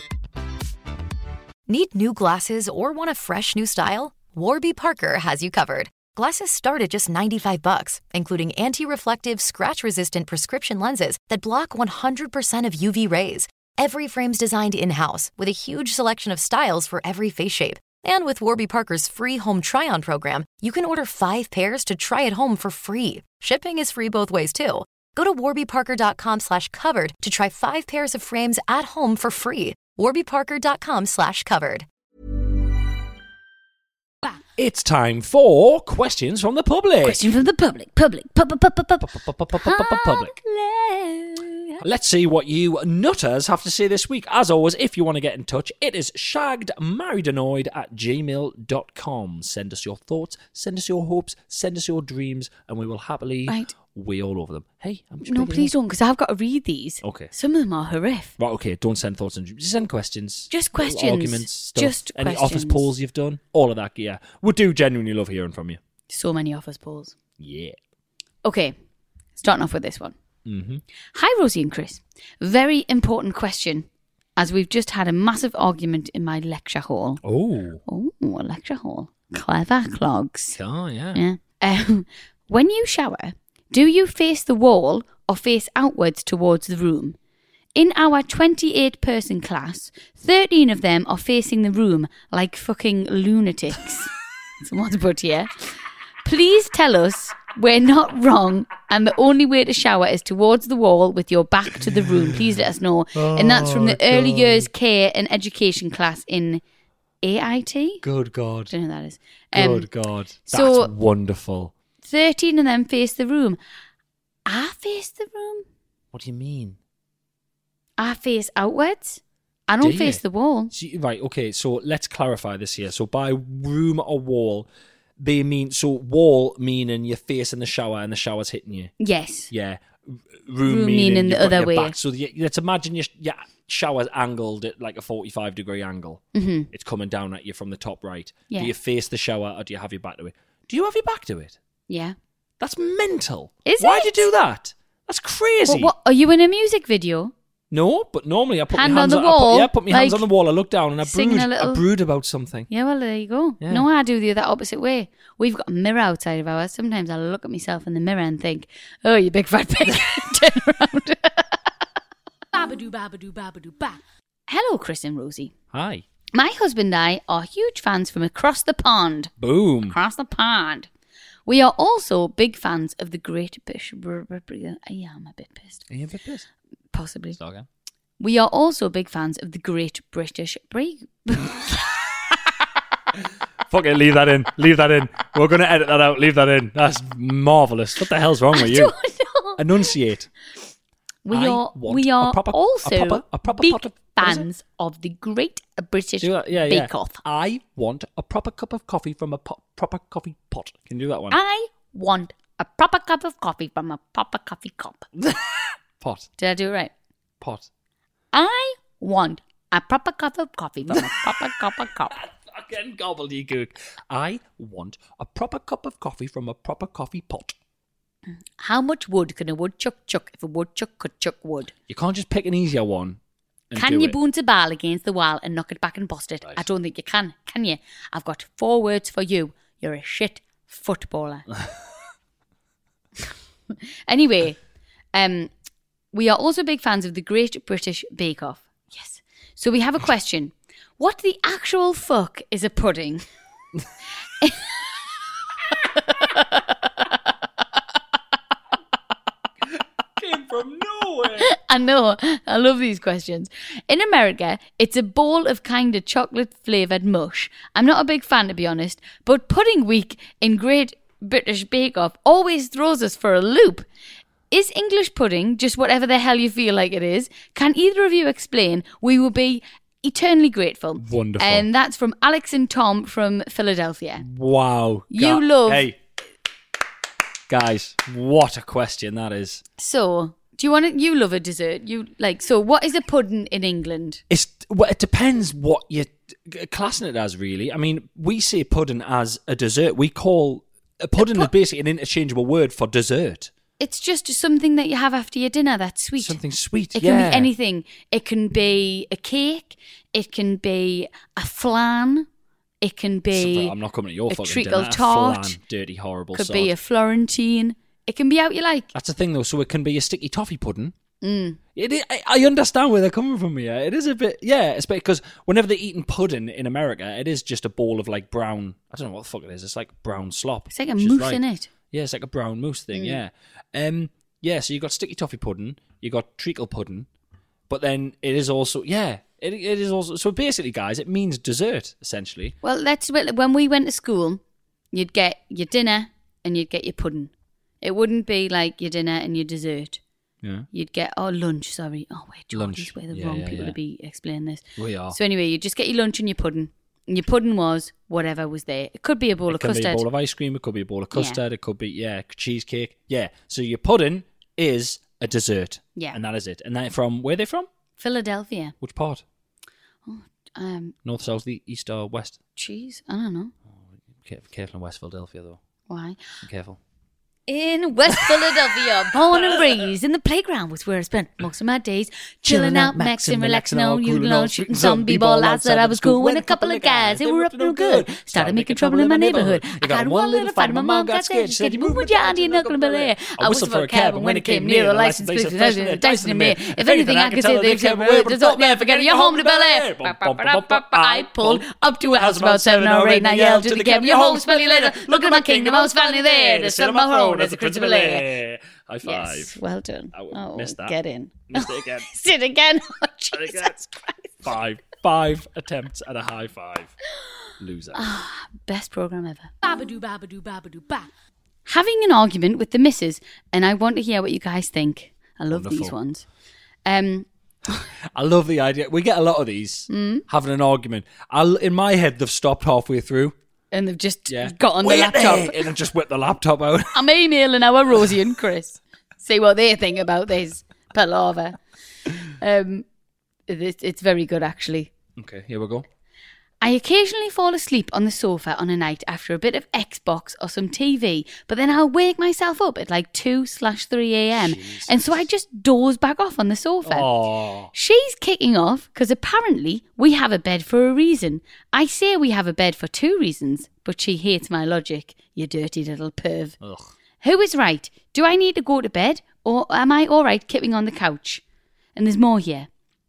Need new glasses or want a fresh new style? Warby Parker has you covered. Glasses start at just ninety-five bucks, including anti-reflective, scratch-resistant prescription lenses that block one hundred percent of U V rays. Every frame's designed in-house with a huge selection of styles for every face shape. And with Warby Parker's free home try-on program, you can order five pairs to try at home for free. Shipping is free both ways, too. Go to warbyparker.com slash covered to try five pairs of frames at home for free. warbyparker.com slash covered. It's time for questions from the public. Question from the public. Public. Public. Public. Public. Let's see what you nutters have to say this week. As always, if you want to get in touch, it is shaggedmarriedannoyed at gmail dot com. Send us your thoughts, send us your hopes, send us your dreams, and we will happily Right. weigh all over them. Hey, I'm just No, picking please it. don't, because I've got to read these. Okay. Some of them are horrific. Right, okay, don't send thoughts and dreams. Just send questions. Just little questions. Arguments, stuff. Just Any questions. office polls you've done, all of that gear. We do genuinely love hearing from you. So many office polls. Yeah. Okay, starting off with this one. Mm-hmm. Hi, Rosie and Chris. Very important question, as we've just had a massive argument in my lecture hall. Oh. Oh, a lecture hall. Clever clogs. Oh, yeah. Yeah. Um, when you shower, do you face the wall or face outwards towards the room? In our twenty-eight person class, thirteen of them are facing the room like fucking lunatics. Someone's put here. Please tell us we're not wrong and the only way to shower is towards the wall with your back to the room. Please let us know. And that's from the early years care and education class in A I T? Good God. I don't know who that is. Um, Good God. That's so- wonderful. thirteen of them face the room. I face the room. What do you mean? I face outwards. I don't Do face you? the wall. See, right, okay, so let's clarify this here. So by room or wall, they mean, so wall meaning you're facing the shower and the shower's hitting you. Yes. Yeah. R- Room, Room meaning, meaning the you've got other your way. back. So the, let's imagine your, your shower's angled at like a forty-five degree angle. Mm-hmm. It's coming down at you from the top right. Yeah. Do you face the shower or do you have your back to it? Do you have your back to it? Yeah. That's mental. Is Why it? do you do that? That's crazy. What, what? Are you in a music video? No, but normally I put Hand my on hands the I put- wall, yeah, put my hands like on the wall. I look down and I singing brood. a little- I brood about something. Yeah, well, there you go. Yeah. No, I do the other opposite way. We've got a mirror outside of ours. Sometimes I look at myself in the mirror and think, oh, you big fat pig. Turn around. Babadoo, babadoo, babadoo, ba. Hello, Chris and Rosie. Hi. My husband and I are huge fans from across the pond. Boom. Across the pond. We are also big fans of the Great British... I am a bit pissed. Are you a bit pissed? Possibly. Start again. We are also big fans of the Great British Break. Fuck it, leave that in. Leave that in. We're going to edit that out. Leave that in. That's marvellous. What the hell's wrong with I you? don't know. Enunciate. We I are want we are a proper- a also proper- a proper big pot of- what is it? fans of the Great British Do that. Yeah, yeah. Bake Off. I want a proper cup of coffee from a po- proper coffee pot. Can you do that one? I want a proper cup of coffee from a proper coffee cup. Pot. Did I do it right? Pot. I want a proper cup of coffee from a proper cup of cup. Fucking gobbledygook. I want a proper cup of coffee from a proper coffee pot. How much wood can a woodchuck chuck if a woodchuck could chuck wood? You can't just pick an easier one. And Can do you it. bounce a ball against the wall and knock it back and bust it? Right. I don't think you can. Can you? I've got four words for you. You're a shit footballer. Anyway, um, we are also big fans of the Great British Bake Off. Yes. So we have a question. What the actual fuck is a pudding? Came from nowhere. I know. I love these questions. In America, it's a bowl of kind of chocolate flavoured mush. I'm not a big fan, to be honest, but Pudding Week in Great British Bake Off always throws us for a loop. Is English pudding just whatever the hell you feel like it is? Can either of you explain? We will be eternally grateful. Wonderful. And that's from Alex and Tom from Philadelphia. Wow. You Ga- love- Hey. Guys, what a question that is. So, do you want to, you love a dessert? You like, so what is a pudding in England? It's well, it depends what you're classing it as, really. I mean, we say pudding as a dessert. We call a pudding pu- is basically an interchangeable word for dessert. It's just something that you have after your dinner that's sweet. Something sweet. It yeah. can be anything. It can be a cake. It can be a flan. It can be So, I'm not coming at your a fucking treacle dinner. A tart. flan, dirty, horrible could sod. be a Florentine. It can be out you like. That's the thing, though. So it can be a sticky toffee pudding. Mm. It is, I, I understand where they're coming from here. It is a bit, yeah, it's because whenever they're eating pudding in America, it is just a bowl of like brown, I don't know what the fuck it is. It's like brown slop. It's like a which is mousse right. in it. Yeah, it's like a brown mousse thing, Mm. yeah. Um, yeah, so you got sticky toffee pudding, you got treacle pudding, but then it is also, yeah, it, it is also, so basically, guys, it means dessert, essentially. Well, that's what- when we went to school, you'd get your dinner and you'd get your pudding. It wouldn't be like your dinner and your dessert. Yeah. You'd get, oh, lunch, sorry. Oh, wait, Lunch. Geordies, we're the Yeah, wrong yeah, people yeah. to be explaining this. We are. So anyway, you just get your lunch and your pudding. And your pudding was whatever was there. It could be a bowl it of could custard. be a bowl of ice cream, it could be a bowl of Yeah. custard, it could be, yeah, cheesecake. Yeah, so your pudding is a dessert. Yeah. And that is it. And that from, where are they from? Philadelphia. Which part? Um, North, south, the east, or west? cheese? I don't know. Careful, careful in West Philadelphia, though. Why? Be careful. In West Philadelphia, born and raised in the playground was where I spent most of my days. Chilling out, maxing, relaxing on, you know, shooting some b-ball lads that I was cool with a couple of guys. They were up no good. Started making trouble in my neighborhood. I got in one little fight and my mom got scared. She said, you move with your auntie and uncle in Bel Air. I whistled for a cab and when it came near, the license plate was flashing and dicing in me. If anything I could say, they said, well, just don't never forget you're home to Bel Air. I pulled up to a house about seven or eight and I yelled to the cab, you're home, smell you later. Look at my kingdom, I was finally there. To sit on my throne as the Prince of Bel Air. High five. Yes, well done. I Oh, missed that. get in. Missed it again. Sit again. Oh, again. Jesus Christ. Five. Five attempts at a high five. Loser. Best program ever. Babadoo, babadoo, babadoo, ba. Having an argument with the missus, and I want to hear what you guys think. I love these Wonderful. ones. Um, I love the idea. We get a lot of these. Mm. Having an argument. I'll, in my head, they've stopped halfway through. and they've just Yeah. got on Wait the laptop. there, and then just whip the laptop out. I'm emailing our Rosie and Chris. See what they think about this palaver. Um, it's, it's very good, actually. Okay, here we go. I occasionally fall asleep on the sofa on a night after a bit of Xbox or some T V, but then I'll wake myself up at like two slash three a.m. And so I just doze back off on the sofa. Oh, She's kicking off because apparently we have a bed for a reason. I say we have a bed for two reasons, but she hates my logic, you dirty little perv. ugh. Who is right? Do I need to go to bed or am I all right kipping on the couch? And there's more here.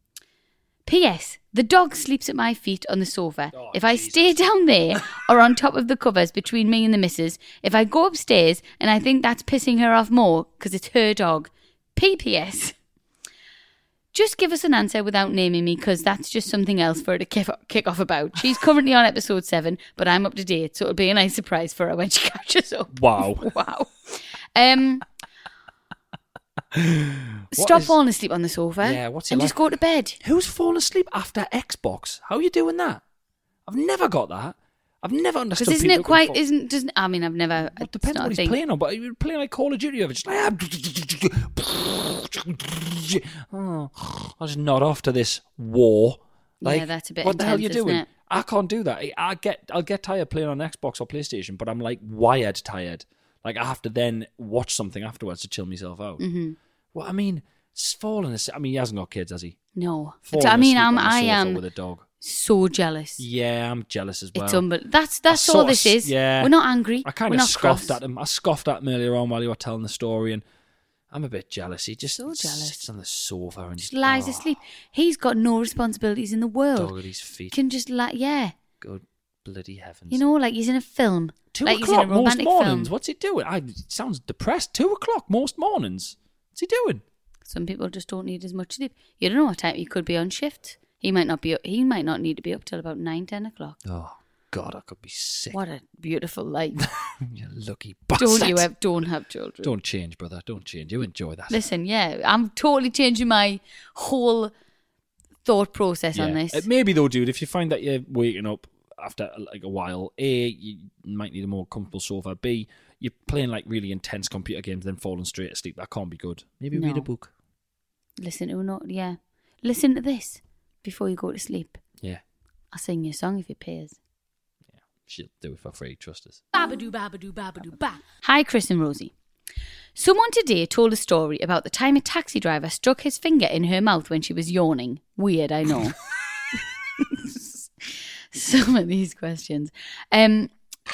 P S. The dog sleeps at my feet on the sofa. Oh, if I Jesus. stay down there or on top of the covers between me and the missus, if I go upstairs and I think that's pissing her off more because it's her dog. P P S. Just give us an answer without naming me, because that's just something else for her to kick, kick off about. She's currently on episode seven, but I'm up to date, so it'll be a nice surprise for her when she catches up. Wow. Wow. Um, stop is- falling asleep on the sofa. Yeah, what's it And like? just go to bed. Who's falling asleep after Xbox? How are you doing that? I've never got that. I've never understood. Because isn't people it quite? who can Isn't doesn't? I mean, I've never. fall- It it's depends not what a he's thing. playing on, but you're playing like Call of Duty, you're just like, oh, I'll just nod off to this war. Like, Yeah, that's a bit What the hell are you intense, isn't doing? it? I can't do that. I- I get, I'll get tired playing on Xbox or PlayStation, but I'm like wired tired. Like I have to then watch something afterwards to chill myself out. Mm-hmm. Well, I mean, it's falling asleep. I mean, he hasn't got kids, has he? No. Falling I mean, asleep I'm. on the I sofa am with a dog. so jealous. Yeah, I'm jealous as well. It's unbelievable. That's that's I all sort of this s- is. yeah. We're not angry. I kind We're of not scoffed cross. at him. I scoffed at him earlier on while you were telling the story, and I'm a bit jealous. He just So jealous. sits on the sofa and Just lies oh, asleep. He's got no responsibilities in the world. Dog at his feet. Can just like yeah. Good bloody heavens! You know, like he's in a film. two like o'clock he's in a most romantic mornings. film. What's he doing? I it sounds depressed. Two o'clock most mornings. What's he doing? Some people just don't need as much sleep. You don't know what time he could be on shift. He might not be. He might not need to be up till about nine, ten o'clock. Oh God, I could be sick. What a beautiful life! You lucky bastard. Don't you have? Don't have children. Don't change, brother. Don't change. You enjoy that. Listen. Yeah, I'm totally changing my whole thought process on Yeah. this. Uh, Maybe though, dude, if you find that you're waking up after like a while, A, you might need a more comfortable sofa. B, you're playing like really intense computer games, then falling straight asleep. That can't be good. Maybe read No. a book. Listen to not. Yeah, listen to this before you go to sleep. Yeah, I'll sing you a song if it pays. she'll do it for free. Trust us. Babadoo, babadoo, babadoo, ba. Hi, Chris and Rosie. Someone today told a story about the time a taxi driver stuck his finger in her mouth when she was yawning. Weird, I know. Some of these questions. Um,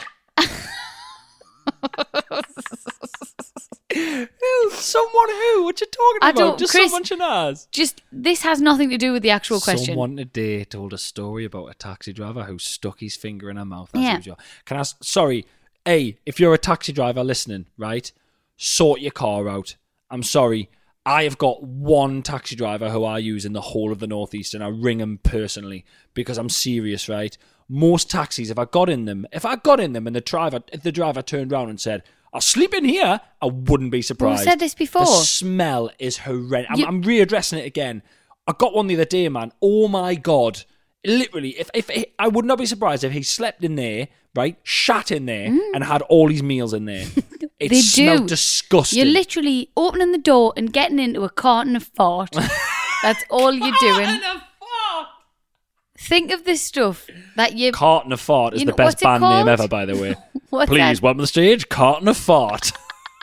Who? Someone who? What you talking I about? don't- Just Chris- someone Shanaz. just this has nothing to do with the actual question. Someone today told a story about a taxi driver who stuck his finger in her mouth as Yeah. usual. Can I? ask- Sorry, A, if you're a taxi driver listening, right, sort your car out. I'm sorry. I have got one taxi driver who I use in the whole of the Northeast, and I ring him personally because I'm serious, right? Most taxis, if I got in them, if I got in them and the driver, if the driver turned around and said, "I'll sleep in here," I wouldn't be surprised. said this before. The smell is horrendous. I'm, You- I'm readdressing it again. I got one the other day, man. Oh my god! Literally, if if I would not be surprised if he slept in there, right, shat in there, and had all his meals in there. It They smelled do. disgusting. You're literally opening the door and getting into a carton of fart. That's all you're doing. Think of this stuff that you. Carton of Fart is You the know- best what's it band name called? ever, by the way. What's Please that? welcome to the stage, Carton of Fart.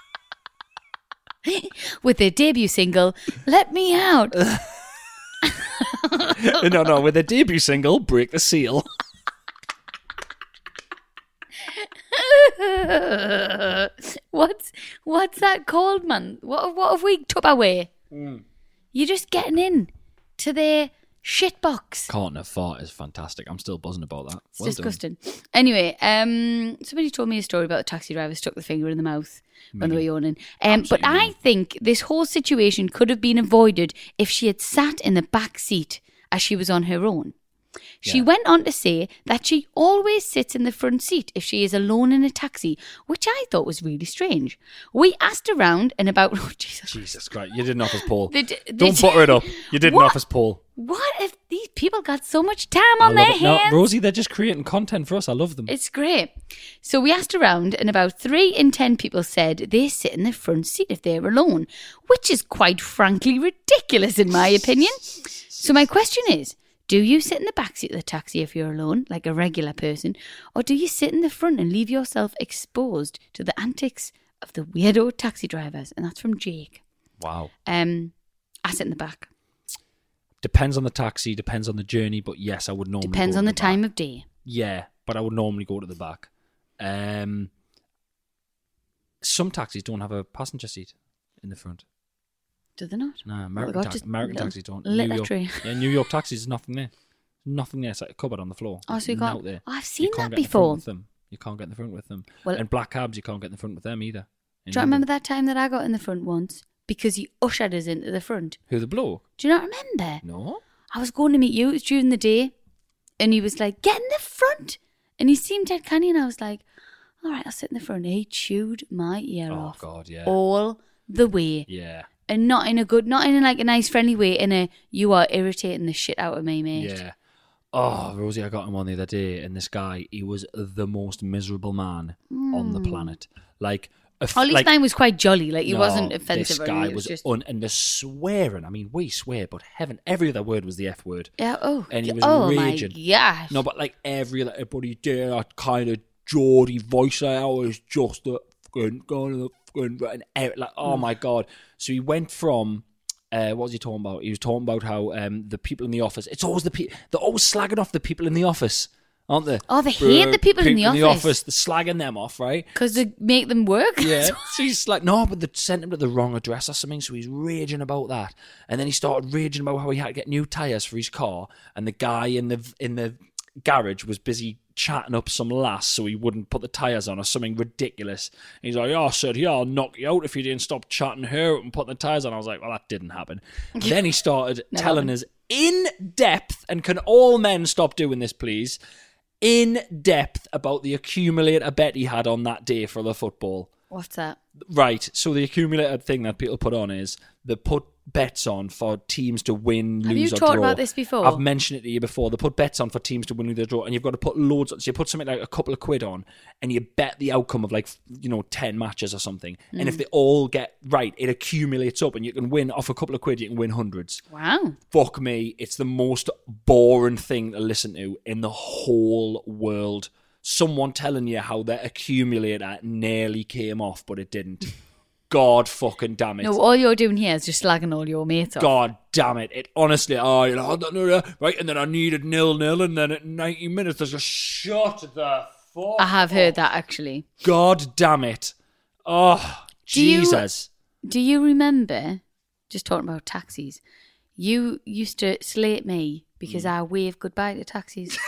With their debut single, "Let Me Out." no, no, with their debut single, Break the Seal. what's what's that called, man? What what have we took away? Mm. You're just getting in to their shit box. Carton of Fart is fantastic. I'm still buzzing about that. It's Well done. disgusting. Anyway, um, somebody told me a story about a taxi driver stuck the finger in the mouth when they were yawning. Um, but Absolutely. I think this whole situation could have been avoided if she had sat in the back seat as she was on her own. She Yeah. went on to say that she always sits in the front seat if she is alone in a taxi, which I thought was really strange. We asked around and about... Oh, Jesus. Jesus Christ, you didn't offer Paul. They d- they Don't d- butter it up. You didn't What? offer Paul. What if these people got so much time I on love their it. No, hands? Rosie, they're just creating content for us. I love them. It's great. So we asked around, and about three in ten people said they sit in the front seat if they're alone, which is quite frankly ridiculous in my opinion. So my question is, do you sit in the back seat of the taxi if you're alone, like a regular person, or do you sit in the front and leave yourself exposed to the antics of the weirdo taxi drivers? And that's from Jake. Wow. Um, I sit in the back. Depends on the taxi, depends on the journey, but yes, I would normally Depends go on to the time back. of day. Yeah, but I would normally go to the back. Um, some taxis don't have a passenger seat in the front. Do they not? No, Well, American, they've got tax- just American little taxis don't. little New York, tree. yeah, New York taxis, there's nothing there. Nothing there. It's like a cupboard on the floor. Oh, so you Nothing can't- out there. oh, I've You seen can't that get in the front before. with them. You can't get in the front with them. Well- and black cabs, you can't get in the front with them either. In Do you London. remember that time that I got in the front once? because he ushered us into the front. Who, the bloke? Do you not remember? No. I was going to meet you. It was during the day. And he was like, get in the front. And he seemed dead canny. And I was like, all right, I'll sit in the front. He chewed my ear Oh, off. God, yeah. All the way. Yeah. And not in a good, not in like a nice friendly way, in a, you are irritating the shit out of me, mate. Yeah. Oh, Rosie, I got him on the other day, and this guy, he was the most miserable man mm. on the planet. Like, a, At least like, mine was quite jolly. Like, he no, wasn't offensive. This or guy anything. It was, was just... un, and the swearing. I mean, we swear, but heaven, every other word was the F word. Yeah. Oh. And he was oh raging. my gosh. No, but like every like, everybody did that kind of Geordie voice. I was just a fucking going to the fucking and like, oh mm. my god. So he went from. Uh, what was he talking about? He was talking about how um, the people in the office. It's always the people. They're always slagging off the people in the office, aren't they? Oh, they hate the people, people in the in office. the office. They're slagging them off, right? Because they make them work. Yeah. So he's like, no, but they sent him to the wrong address or something. So he's raging about that, and then he started raging about how he had to get new tires for his car, and the guy in the in the garage was busy chatting up some lass so he wouldn't put the tyres on or something ridiculous. And he's like, oh, I said, yeah, I'll knock you out if you didn't stop chatting her up and putting the tyres on. I was like, well, that didn't happen. Then he started no, telling us in depth, and can all men stop doing this, please, in depth about the accumulator bet he had on that day for the football. What's that? Right, so the accumulator thing that people put on is they put bets on for teams to win, Have lose, you or draw. talked about this before? I've mentioned it to you before. They put bets on for teams to win, lose, or draw, and you've got to put loads on. So you put something like a couple of quid on, and you bet the outcome of like, you know, ten matches or something. Mm. And if they all get right, it accumulates up, and you can win off a couple of quid, you can win hundreds. Wow. Fuck me, it's the most boring thing to listen to in the whole world. Someone telling you how their accumulator nearly came off, but it didn't. God fucking damn it. No, all you're doing here is just slagging all your mates off. God damn it. It honestly, oh, you know, right, and then I needed nil-nil, and then at ninety minutes, there's a shot the fuck. I have heard that, actually. God damn it. Oh, do you, Jesus. Do you remember, just talking about taxis, you used to slate me because mm. I waved goodbye to taxis.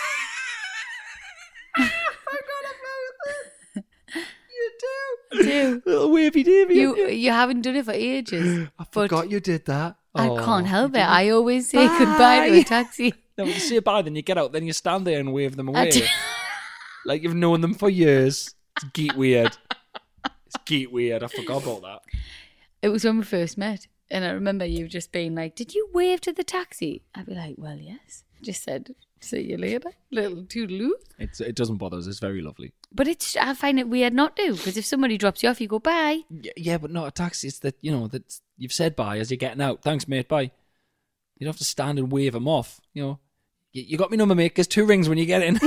Do. Little wavy Davy. You you haven't done it for ages. I forgot you did that. I oh, can't help it. I always say bye. Goodbye to a taxi. No, when you say bye, then you get out, then you stand there and wave them away. Like you've known them for years. It's geek weird. It's geek weird. I forgot about that. It was when we first met. And I remember you just being like, did you wave to the taxi? I'd be like, well, yes. I just said, see you later. Little toodaloo. It's, it doesn't bother us. It's very lovely. But it's I find it weird not to, because if somebody drops you off, you go, bye. Yeah, yeah, but not a taxi. It's that, you know, that you've said bye as you're getting out. Thanks, mate. Bye. You don't have to stand and wave them off. You know, you, you got me number, mate. There's two rings when you get in.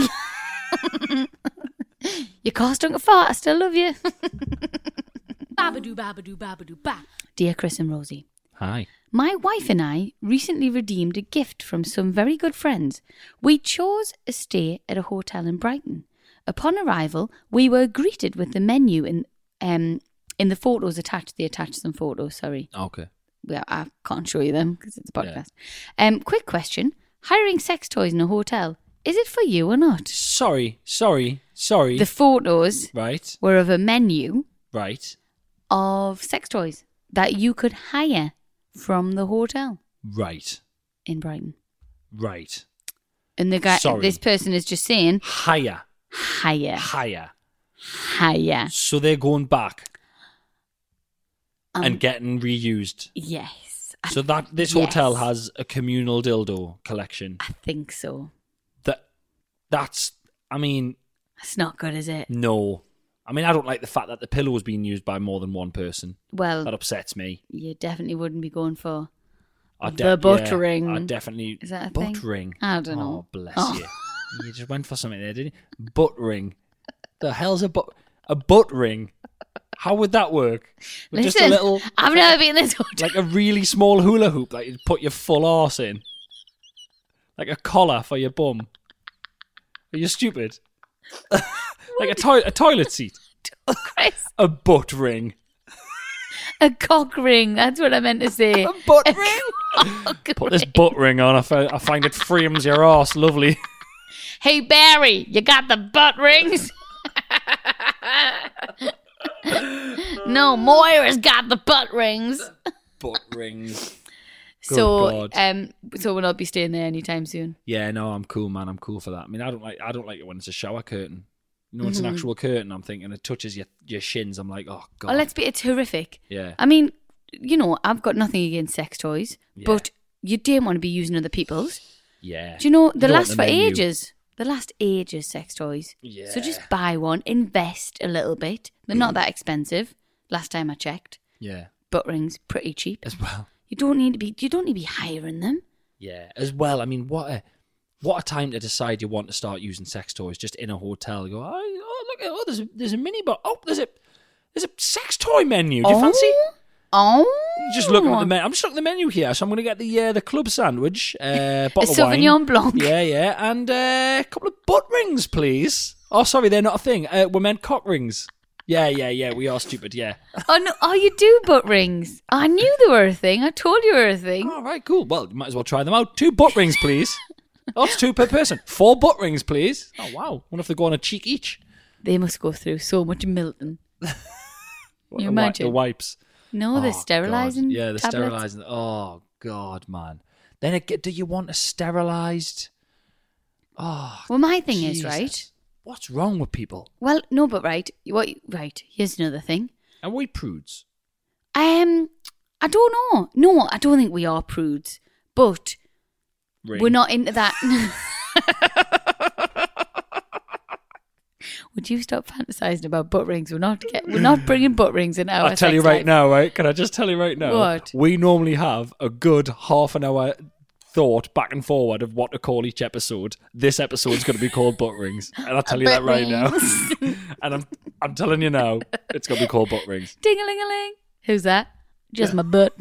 Your car's stunk a fart. I still love you. Babadoo, babadoo, babadoo, ba. Dear Chris and Rosie. Hi. My wife and I recently redeemed a gift from some very good friends. We chose a stay at a hotel in Brighton. Upon arrival, we were greeted with the menu in um in the photos attached. They attached some photos, sorry. Okay. Well, I can't show you them because it's a podcast. Yeah. Um, quick question. Hiring sex toys in a hotel, is it for you or not? Sorry, sorry, sorry. The photos right. were of a menu right. of sex toys that you could hire from the hotel. Right. In Brighton. Right. And the guy, sorry. This person is just saying... Hire. Hire. Hire. Hire. So they're going back um, and getting reused. Yes. So that this yes. hotel has a communal dildo collection. I think so. That that's. I mean, it's not good, is it? No. I mean, I don't like the fact that the pillow is being used by more than one person. Well, that upsets me. You definitely wouldn't be going for de- the buttering. Yeah, I definitely is that a buttering. Thing? I don't know. Oh, bless oh. you. You just went for something there, didn't you? Buttering. The hell's a but a buttering? How would that work? With Listen, just a little. I've never been in this hotel. Like a really small hula hoop that you put your full arse in, like a collar for your bum. Are you stupid? Like a, to- a toilet seat. Chris. A butt ring. A cock ring. That's what I meant to say. A butt a ring. Put this butt ring on. I find, I find it frames your arse lovely. Hey Barry, you got the butt rings? No, Moira's got the butt rings. Butt rings. Good so, God. um, so we'll not be staying there anytime soon. Yeah, no, I'm cool, man. I'm cool for that. I mean, I don't like I don't like it when it's a shower curtain. You know, it's Mm-hmm. an actual curtain. I'm thinking it touches your your shins. I'm like, oh God. Oh, let's be. It's horrific. Yeah. I mean, you know, I've got nothing against sex toys, Yeah. but you don't want to be using other people's. Yeah. Do you know You they don't want last the for menu. ages? They last ages. Sex toys. Yeah. So just buy one. Invest a little bit. They're not that expensive. Last time I checked, Yeah. butt rings pretty cheap. As well. You don't need to be. You don't need to be hiring them. Yeah. As well. I mean, what a what a time to decide you want to start using sex toys just in a hotel. You go, oh, oh look, oh, there's a there's a mini bar. Oh, there's a there's a sex toy menu. Do you oh, fancy? Oh, You're just looking at the menu. I'm just looking at the menu here, so I'm going to get the uh, the club sandwich, uh, a bottle of wine. Sauvignon Blanc. Yeah, yeah, and uh, a couple of butt rings, please. Oh, sorry, they're not a thing. Uh, we meant cock rings. Yeah, yeah, yeah. We are stupid. Yeah. Oh no! Oh, you do butt rings. I knew they were a thing. I told you they were a thing. All right, cool. Well, you might as well try them out. Two butt rings, please. Oh, it's two per person. Four butt rings, please. Oh wow. Wonder if they go on a cheek each. They must go through so much Milton. What, you the wi- imagine? the wipes? No, Oh, they're God. sterilising. Yeah, they're tablets. sterilising. Oh God, man. Then it, do you want a sterilised? Oh, Well, my thing Jesus. is right. What's wrong with people? Well, no, but right. What? Right. Here's another thing. Are we prudes? Um, I don't know. No, I don't think we are prudes, but Ring. we're not into that. Would you stop fantasizing about butt rings? We're not get, we're not bringing butt rings in our. I'll tell you sex right life. now, right? Can I just tell you right now? What? We normally have a good half an hour thought back and forward of what to call each episode. This episode's going to be called Butt Rings. And I'll tell you that Butt right now. rings. And I'm I'm telling you now, it's going to be called Butt Rings. Ding-a-ling-a-ling. Who's that? Just my butt.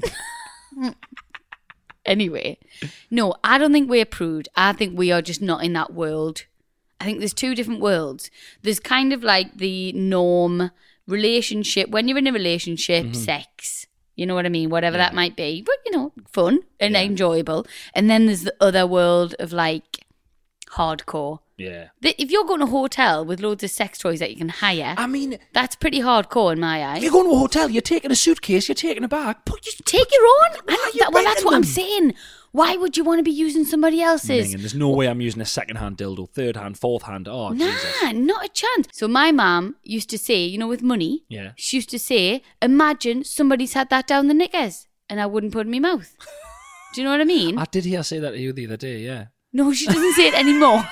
Anyway, no, I don't think we're prude. I think we are just not in that world. I think there's two different worlds. There's kind of like the norm relationship. When you're in a relationship, Mm-hmm. sex, you know what I mean? Whatever that might be. But, you know, fun and enjoyable. And then there's the other world of like hardcore. Yeah. The- If you're going to a hotel with loads of sex toys that you can hire, I mean, that's pretty hardcore in my eyes. if you're going to a hotel, you're taking a suitcase, you're taking a bag, put your... Take your own. Why I- are you that- well, that's renting what I'm them? saying. Why would you want to be using somebody else's? Minging. There's no way I'm using a second-hand dildo, third-hand, fourth-hand. Oh, Jesus. Nah, not a chance. So my mum used to say, you know, with money, Yeah. she used to say, imagine somebody's had that down the knickers and I wouldn't put it in my mouth. Do you know what I mean? I did hear her say that to you the other day, yeah. No, she doesn't say it anymore.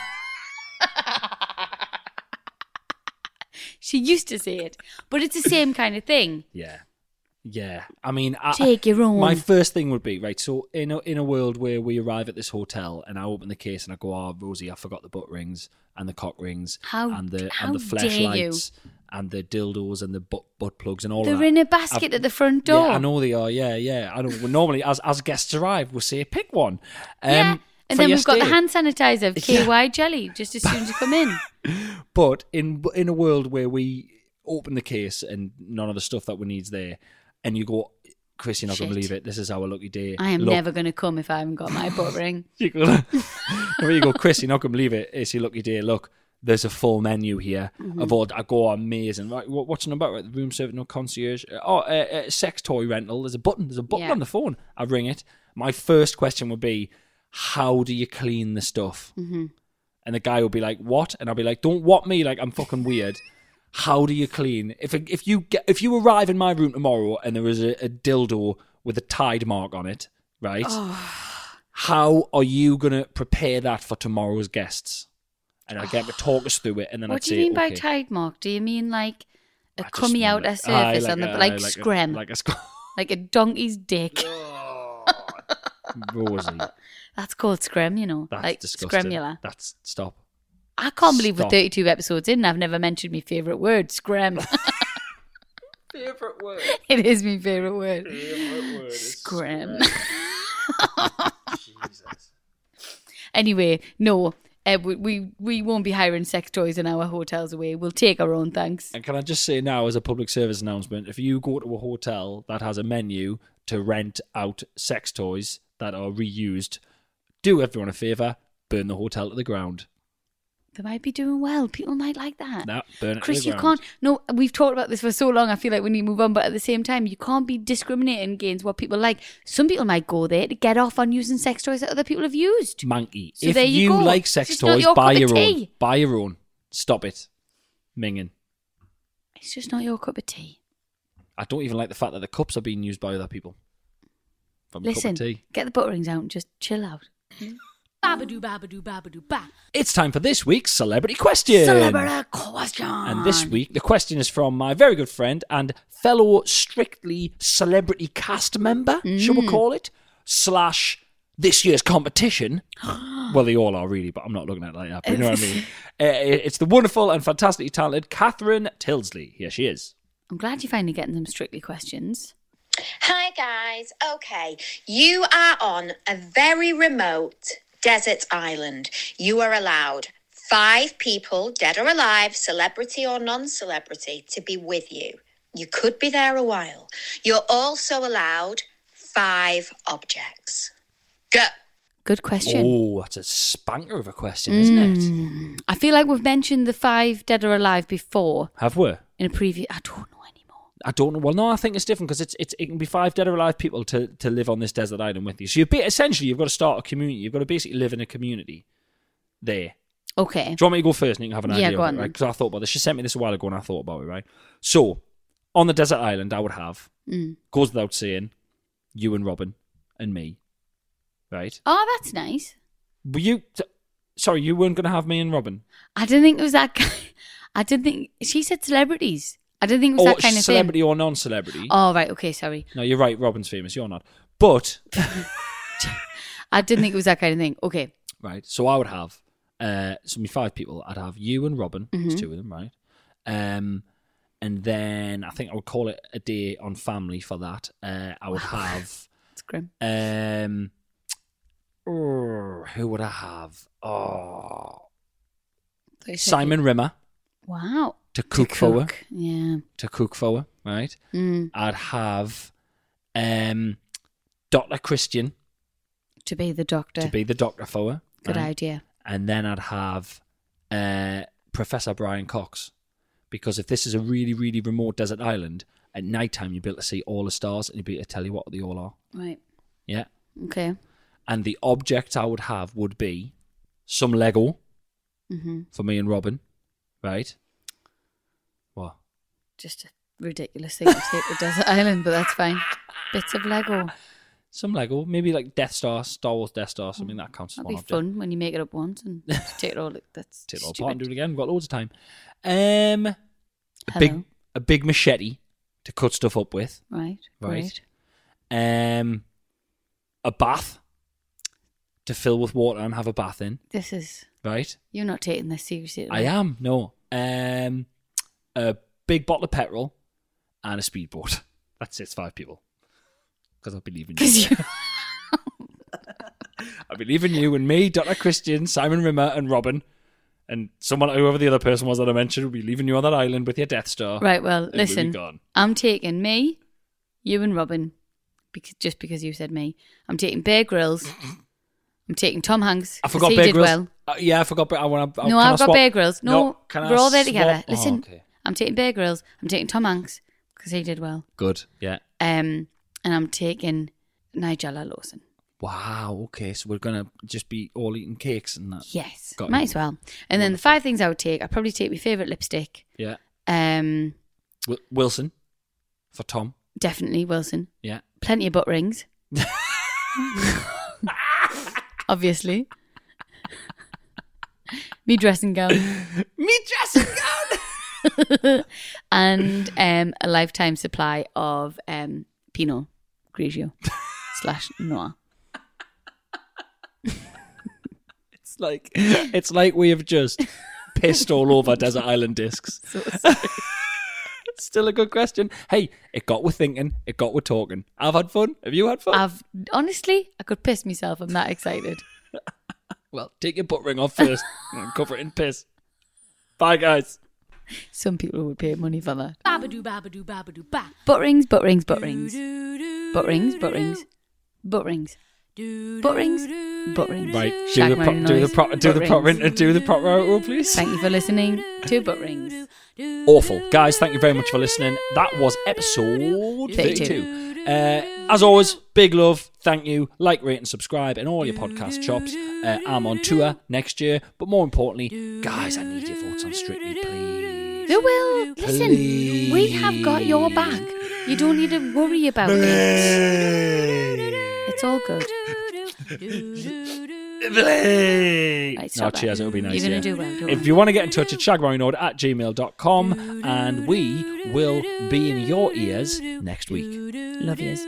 She used to say it. But it's the same kind of thing. Yeah. Yeah. I mean... I, Take your own. My first thing would be, right, so in a, in a world where we arrive at this hotel and I open the case and I go, oh, Rosie, I forgot the butt rings and the cock rings How- and the how and the dare you. fleshlights and the dildos and the butt, butt plugs and all They're that. in a basket I've- at the front door. Yeah, I know they are. Yeah, yeah. I know. Well, normally, as as guests arrive, we'll say, pick one. Um, Yeah. And for then your we've got the stay. hand sanitizer, K Y jelly, just as soon as you come in. But in in a world where we open the case and none of the stuff that we need's there, and you go, Chris, you're not going to Shit. believe it. This is our lucky day. I am Look, never going to come if I haven't got my butt ring. You go, there you go, Chris. You're not going to believe it. It's your lucky day. Look, there's a full menu here Mm-hmm. of all. I go, amazing. Right, what, what's the number? Right, the room service, no concierge. Oh, uh, uh, sex toy rental. There's a button. There's a button Yeah. on the phone. I ring it. My first question would be, how do you clean the stuff? Mm-hmm. And the guy will be like, what? And I'll be like, don't what me like I'm fucking weird. How do you clean? If if you get if you arrive in my room tomorrow and there is a, a dildo with a Tide mark on it, right? How are you gonna prepare that for tomorrow's guests? And I get to talk us through it, and then What I'd do say, you mean by okay. Tide mark? Do you mean like a I just coming mean out like- a surface aye, on the a- like, aye, scram, a, like, like a sc- a donkey's dick? Rosie. That's called scram, you know, That's like disgusting. scramula. That's stop. I can't believe Stop. we're thirty-two episodes in and I've never mentioned my favourite word, scram. Favorite word. It is my favourite word. Favorite word. Scram. Jesus. Anyway, no, uh, we, we we won't be hiring sex toys in our hotels away. We'll take our own, thanks. And can I just say now, as a public service announcement, if you go to a hotel that has a menu to rent out sex toys that are reused, do everyone a favour, burn the hotel to the ground. They might be doing well. People might like that. No, burn it Chris, to the you ground. can't. No, we've talked about this for so long. I feel like we need to move on. But at the same time, you can't be discriminating against what people like. Some people might go there to get off on using sex toys that other people have used. Monkey. So if there you you go. like It's sex just not toys, your buy cup your of own. tea. Buy your own. Stop it. Minging. It's just not your cup of tea. I don't even like the fact that the cups are being used by other people. From a Listen, cup of tea. get the butter rings out and just chill out. Babadoo, babadoo, babadoo, ba. It's time for this week's celebrity question. Celebrity question. And this week, the question is from my very good friend and fellow Strictly celebrity cast member, shall we call it, slash this year's competition. Well, they all are really, but I'm not looking at it like that. But you know what I mean? Uh, it's the wonderful and fantastically talented Catherine Tilsley. Here she is. I'm glad you're finally getting some Strictly questions. Hi guys. Okay, you are on a very remote desert island. You are allowed five people, dead or alive, celebrity or non-celebrity, to be with you. You could be there a while. You're also allowed five objects. Go. Good question. Oh, that's a spanker of a question, isn't it? I feel like we've mentioned the five dead or alive before Have we? in a previous. I don't know anymore. I don't know. Well, no, I think it's different because it's, it's it can be five dead or alive people to, to live on this desert island with you. So you be essentially you've got to start a community. You've got to basically live in a community there. Okay. Do you want me to go first and you can have an Yeah, idea go of on it, right? then. Because I thought about this. She sent me this a while ago and I thought about it, right? So on the desert island, I would have Mm. goes without saying, you and Robin and me, right? Oh, that's nice. Were you? t- Sorry, you weren't going to have me and Robin. I didn't think it was that kind. I didn't think she said celebrities. I didn't think it was Or that kind of celebrity thing. or non-celebrity. Oh, right. Okay, sorry. No, you're right. Robin's famous. You're not. But I didn't think it was that kind of thing. Okay. right, so I would have uh, so me five people. I'd have you and Robin. Mm-hmm. There's two of them, right? Um, and then I think I would call it a day on family for that. Uh, I would have It's grim. um, oh, who would I have? Oh, Thought you said Simon it- Rimmer Wow. to cook for her. cook. Yeah. To cook for her, right? Mm. I'd have um, Doctor Christian To be the doctor. to be the doctor for her. Good right? idea. And then I'd have uh, Professor Brian Cox. Because if this is a really, really remote desert island, at night time you'll be able to see all the stars and you'll be able to tell you what they all are. Right. Yeah. Okay. And the object I would have would be some Lego Mm-hmm. for me and Robin. Right? What? Just a ridiculous thing to take to desert island, but that's fine. Bits of Lego. Some Lego. Maybe like Death Star, Star Wars Death Star, something that counts as That'd one be object. fun when you make it up once and just take it all. That's Take it all stupid. apart and do it again. We've got loads of time. Um, a Hello. big, a big machete to cut stuff up with. Right. Right. Great. Um, a bath to fill with water and have a bath in. This is. Right. You're not taking this seriously. at I all. am. No. Um, a big bottle of petrol and a speedboat. That's it. It's five people. Because I believe in you. 'Cause you. I believe in you and me, Doctor Christian, Simon Rimmer, and Robin, and someone, whoever the other person was that I mentioned, will be leaving you on that island with your Death Star. Right. Well, and we'll be listen. gone. I'm taking me, you and Robin, because just because you said me. I'm taking Bear Grylls. I'm taking Tom Hanks. I 'cause forgot he Bear did Grylls. well. Uh, yeah, I forgot. Bear- I want to. No, I've got Bear Grylls. No, can I we're all there swap? together. Oh, Listen, okay. I'm taking Bear Grylls. I'm taking Tom Hanks because he did well. Good. Yeah. Um, and I'm taking Nigella Lawson. Wow. Okay. So we're gonna just be all eating cakes and that. Yes, Got might you. as well. And then the five things I would take. I'd probably take my favourite lipstick. Yeah. Um, Wi- Wilson for Tom. definitely Wilson. Yeah. Plenty of butt rings. Obviously. Me dressing gown. Me dressing gown. And um, a lifetime supply of um, Pinot Grigio slash Noir. It's like it's like we have just pissed all over Desert Island discs. So sorry. Still a good question. Hey, it got with thinking. It got with talking. I've had fun. Have you had fun? I've honestly, I could piss myself. I'm that excited. Well, take your butt ring off first and cover it in piss. Bye, guys. Some people would pay money for that. Babadoo, babadoo, babadoo, ba. Butt rings, butt rings, butt rings. Do, do, do, Butt rings, do, butt do. rings, butt rings. Butt rings. Butt rings. Right, do Shag the, pro- Murder do the, Noise. pro- do the Butt proper rings. inter- do the proper outro, please. Thank you for listening to Butt Rings. Awful. Guys, thank you very much for listening. That was episode thirty-two. thirty-two. Uh, as always, big love. Thank you. Like, rate, and subscribe in all your podcast shops. Uh, I'm on tour next year. But more importantly, guys, I need your votes on Strictly, please. Who will? Listen, Please. we have got your back. You don't need to worry about it. It's all good. Right, No, stop it. cheers, it'll be nice. You're going yeah. to do well. Don't If worry. you want to get in touch, it's shagmarrynode at gmail dot com, and we will be in your ears next week. Love yous.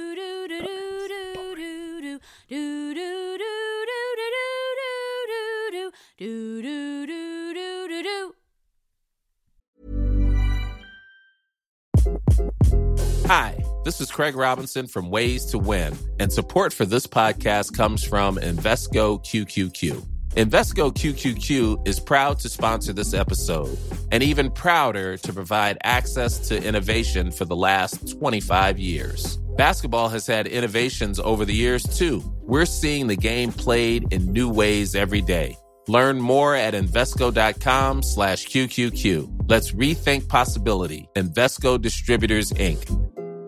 Hi, this is Craig Robinson from Ways to Win, and support for this podcast comes from Invesco Q Q Q. Invesco Q Q Q is proud to sponsor this episode, and even prouder to provide access to innovation for the last twenty-five years. Basketball has had innovations over the years, too. We're seeing the game played in new ways every day. Learn more at Invesco.com slash QQQ. Let's rethink possibility. Invesco Distributors, Incorporated.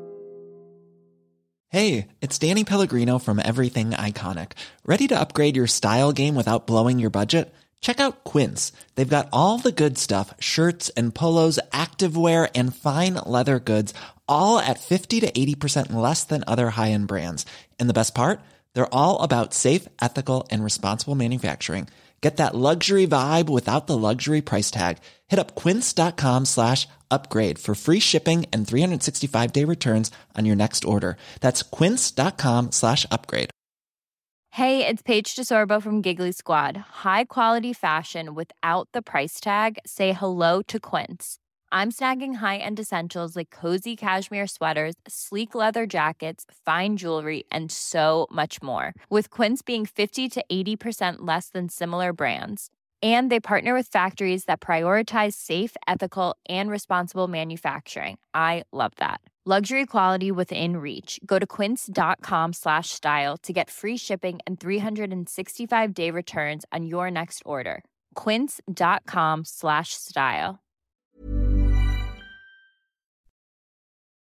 Hey, it's Danny Pellegrino from Everything Iconic. Ready to upgrade your style game without blowing your budget? Check out Quince. They've got all the good stuff, shirts and polos, activewear, and fine leather goods, all at fifty to eighty percent less than other high-end brands. And the best part? They're all about safe, ethical, and responsible manufacturing. Get that luxury vibe without the luxury price tag. Hit up quince.com slash upgrade for free shipping and three sixty-five day returns on your next order. That's quince.com slash upgrade. Hey, it's Paige DeSorbo from Giggly Squad. High quality fashion without the price tag. Say hello to Quince. I'm snagging high-end essentials like cozy cashmere sweaters, sleek leather jackets, fine jewelry, and so much more. With Quince being fifty to eighty percent less than similar brands. And they partner with factories that prioritize safe, ethical, and responsible manufacturing. I love that. Luxury quality within reach. Go to quince.com slash style to get free shipping and three sixty-five day returns on your next order. Quince.com slash style.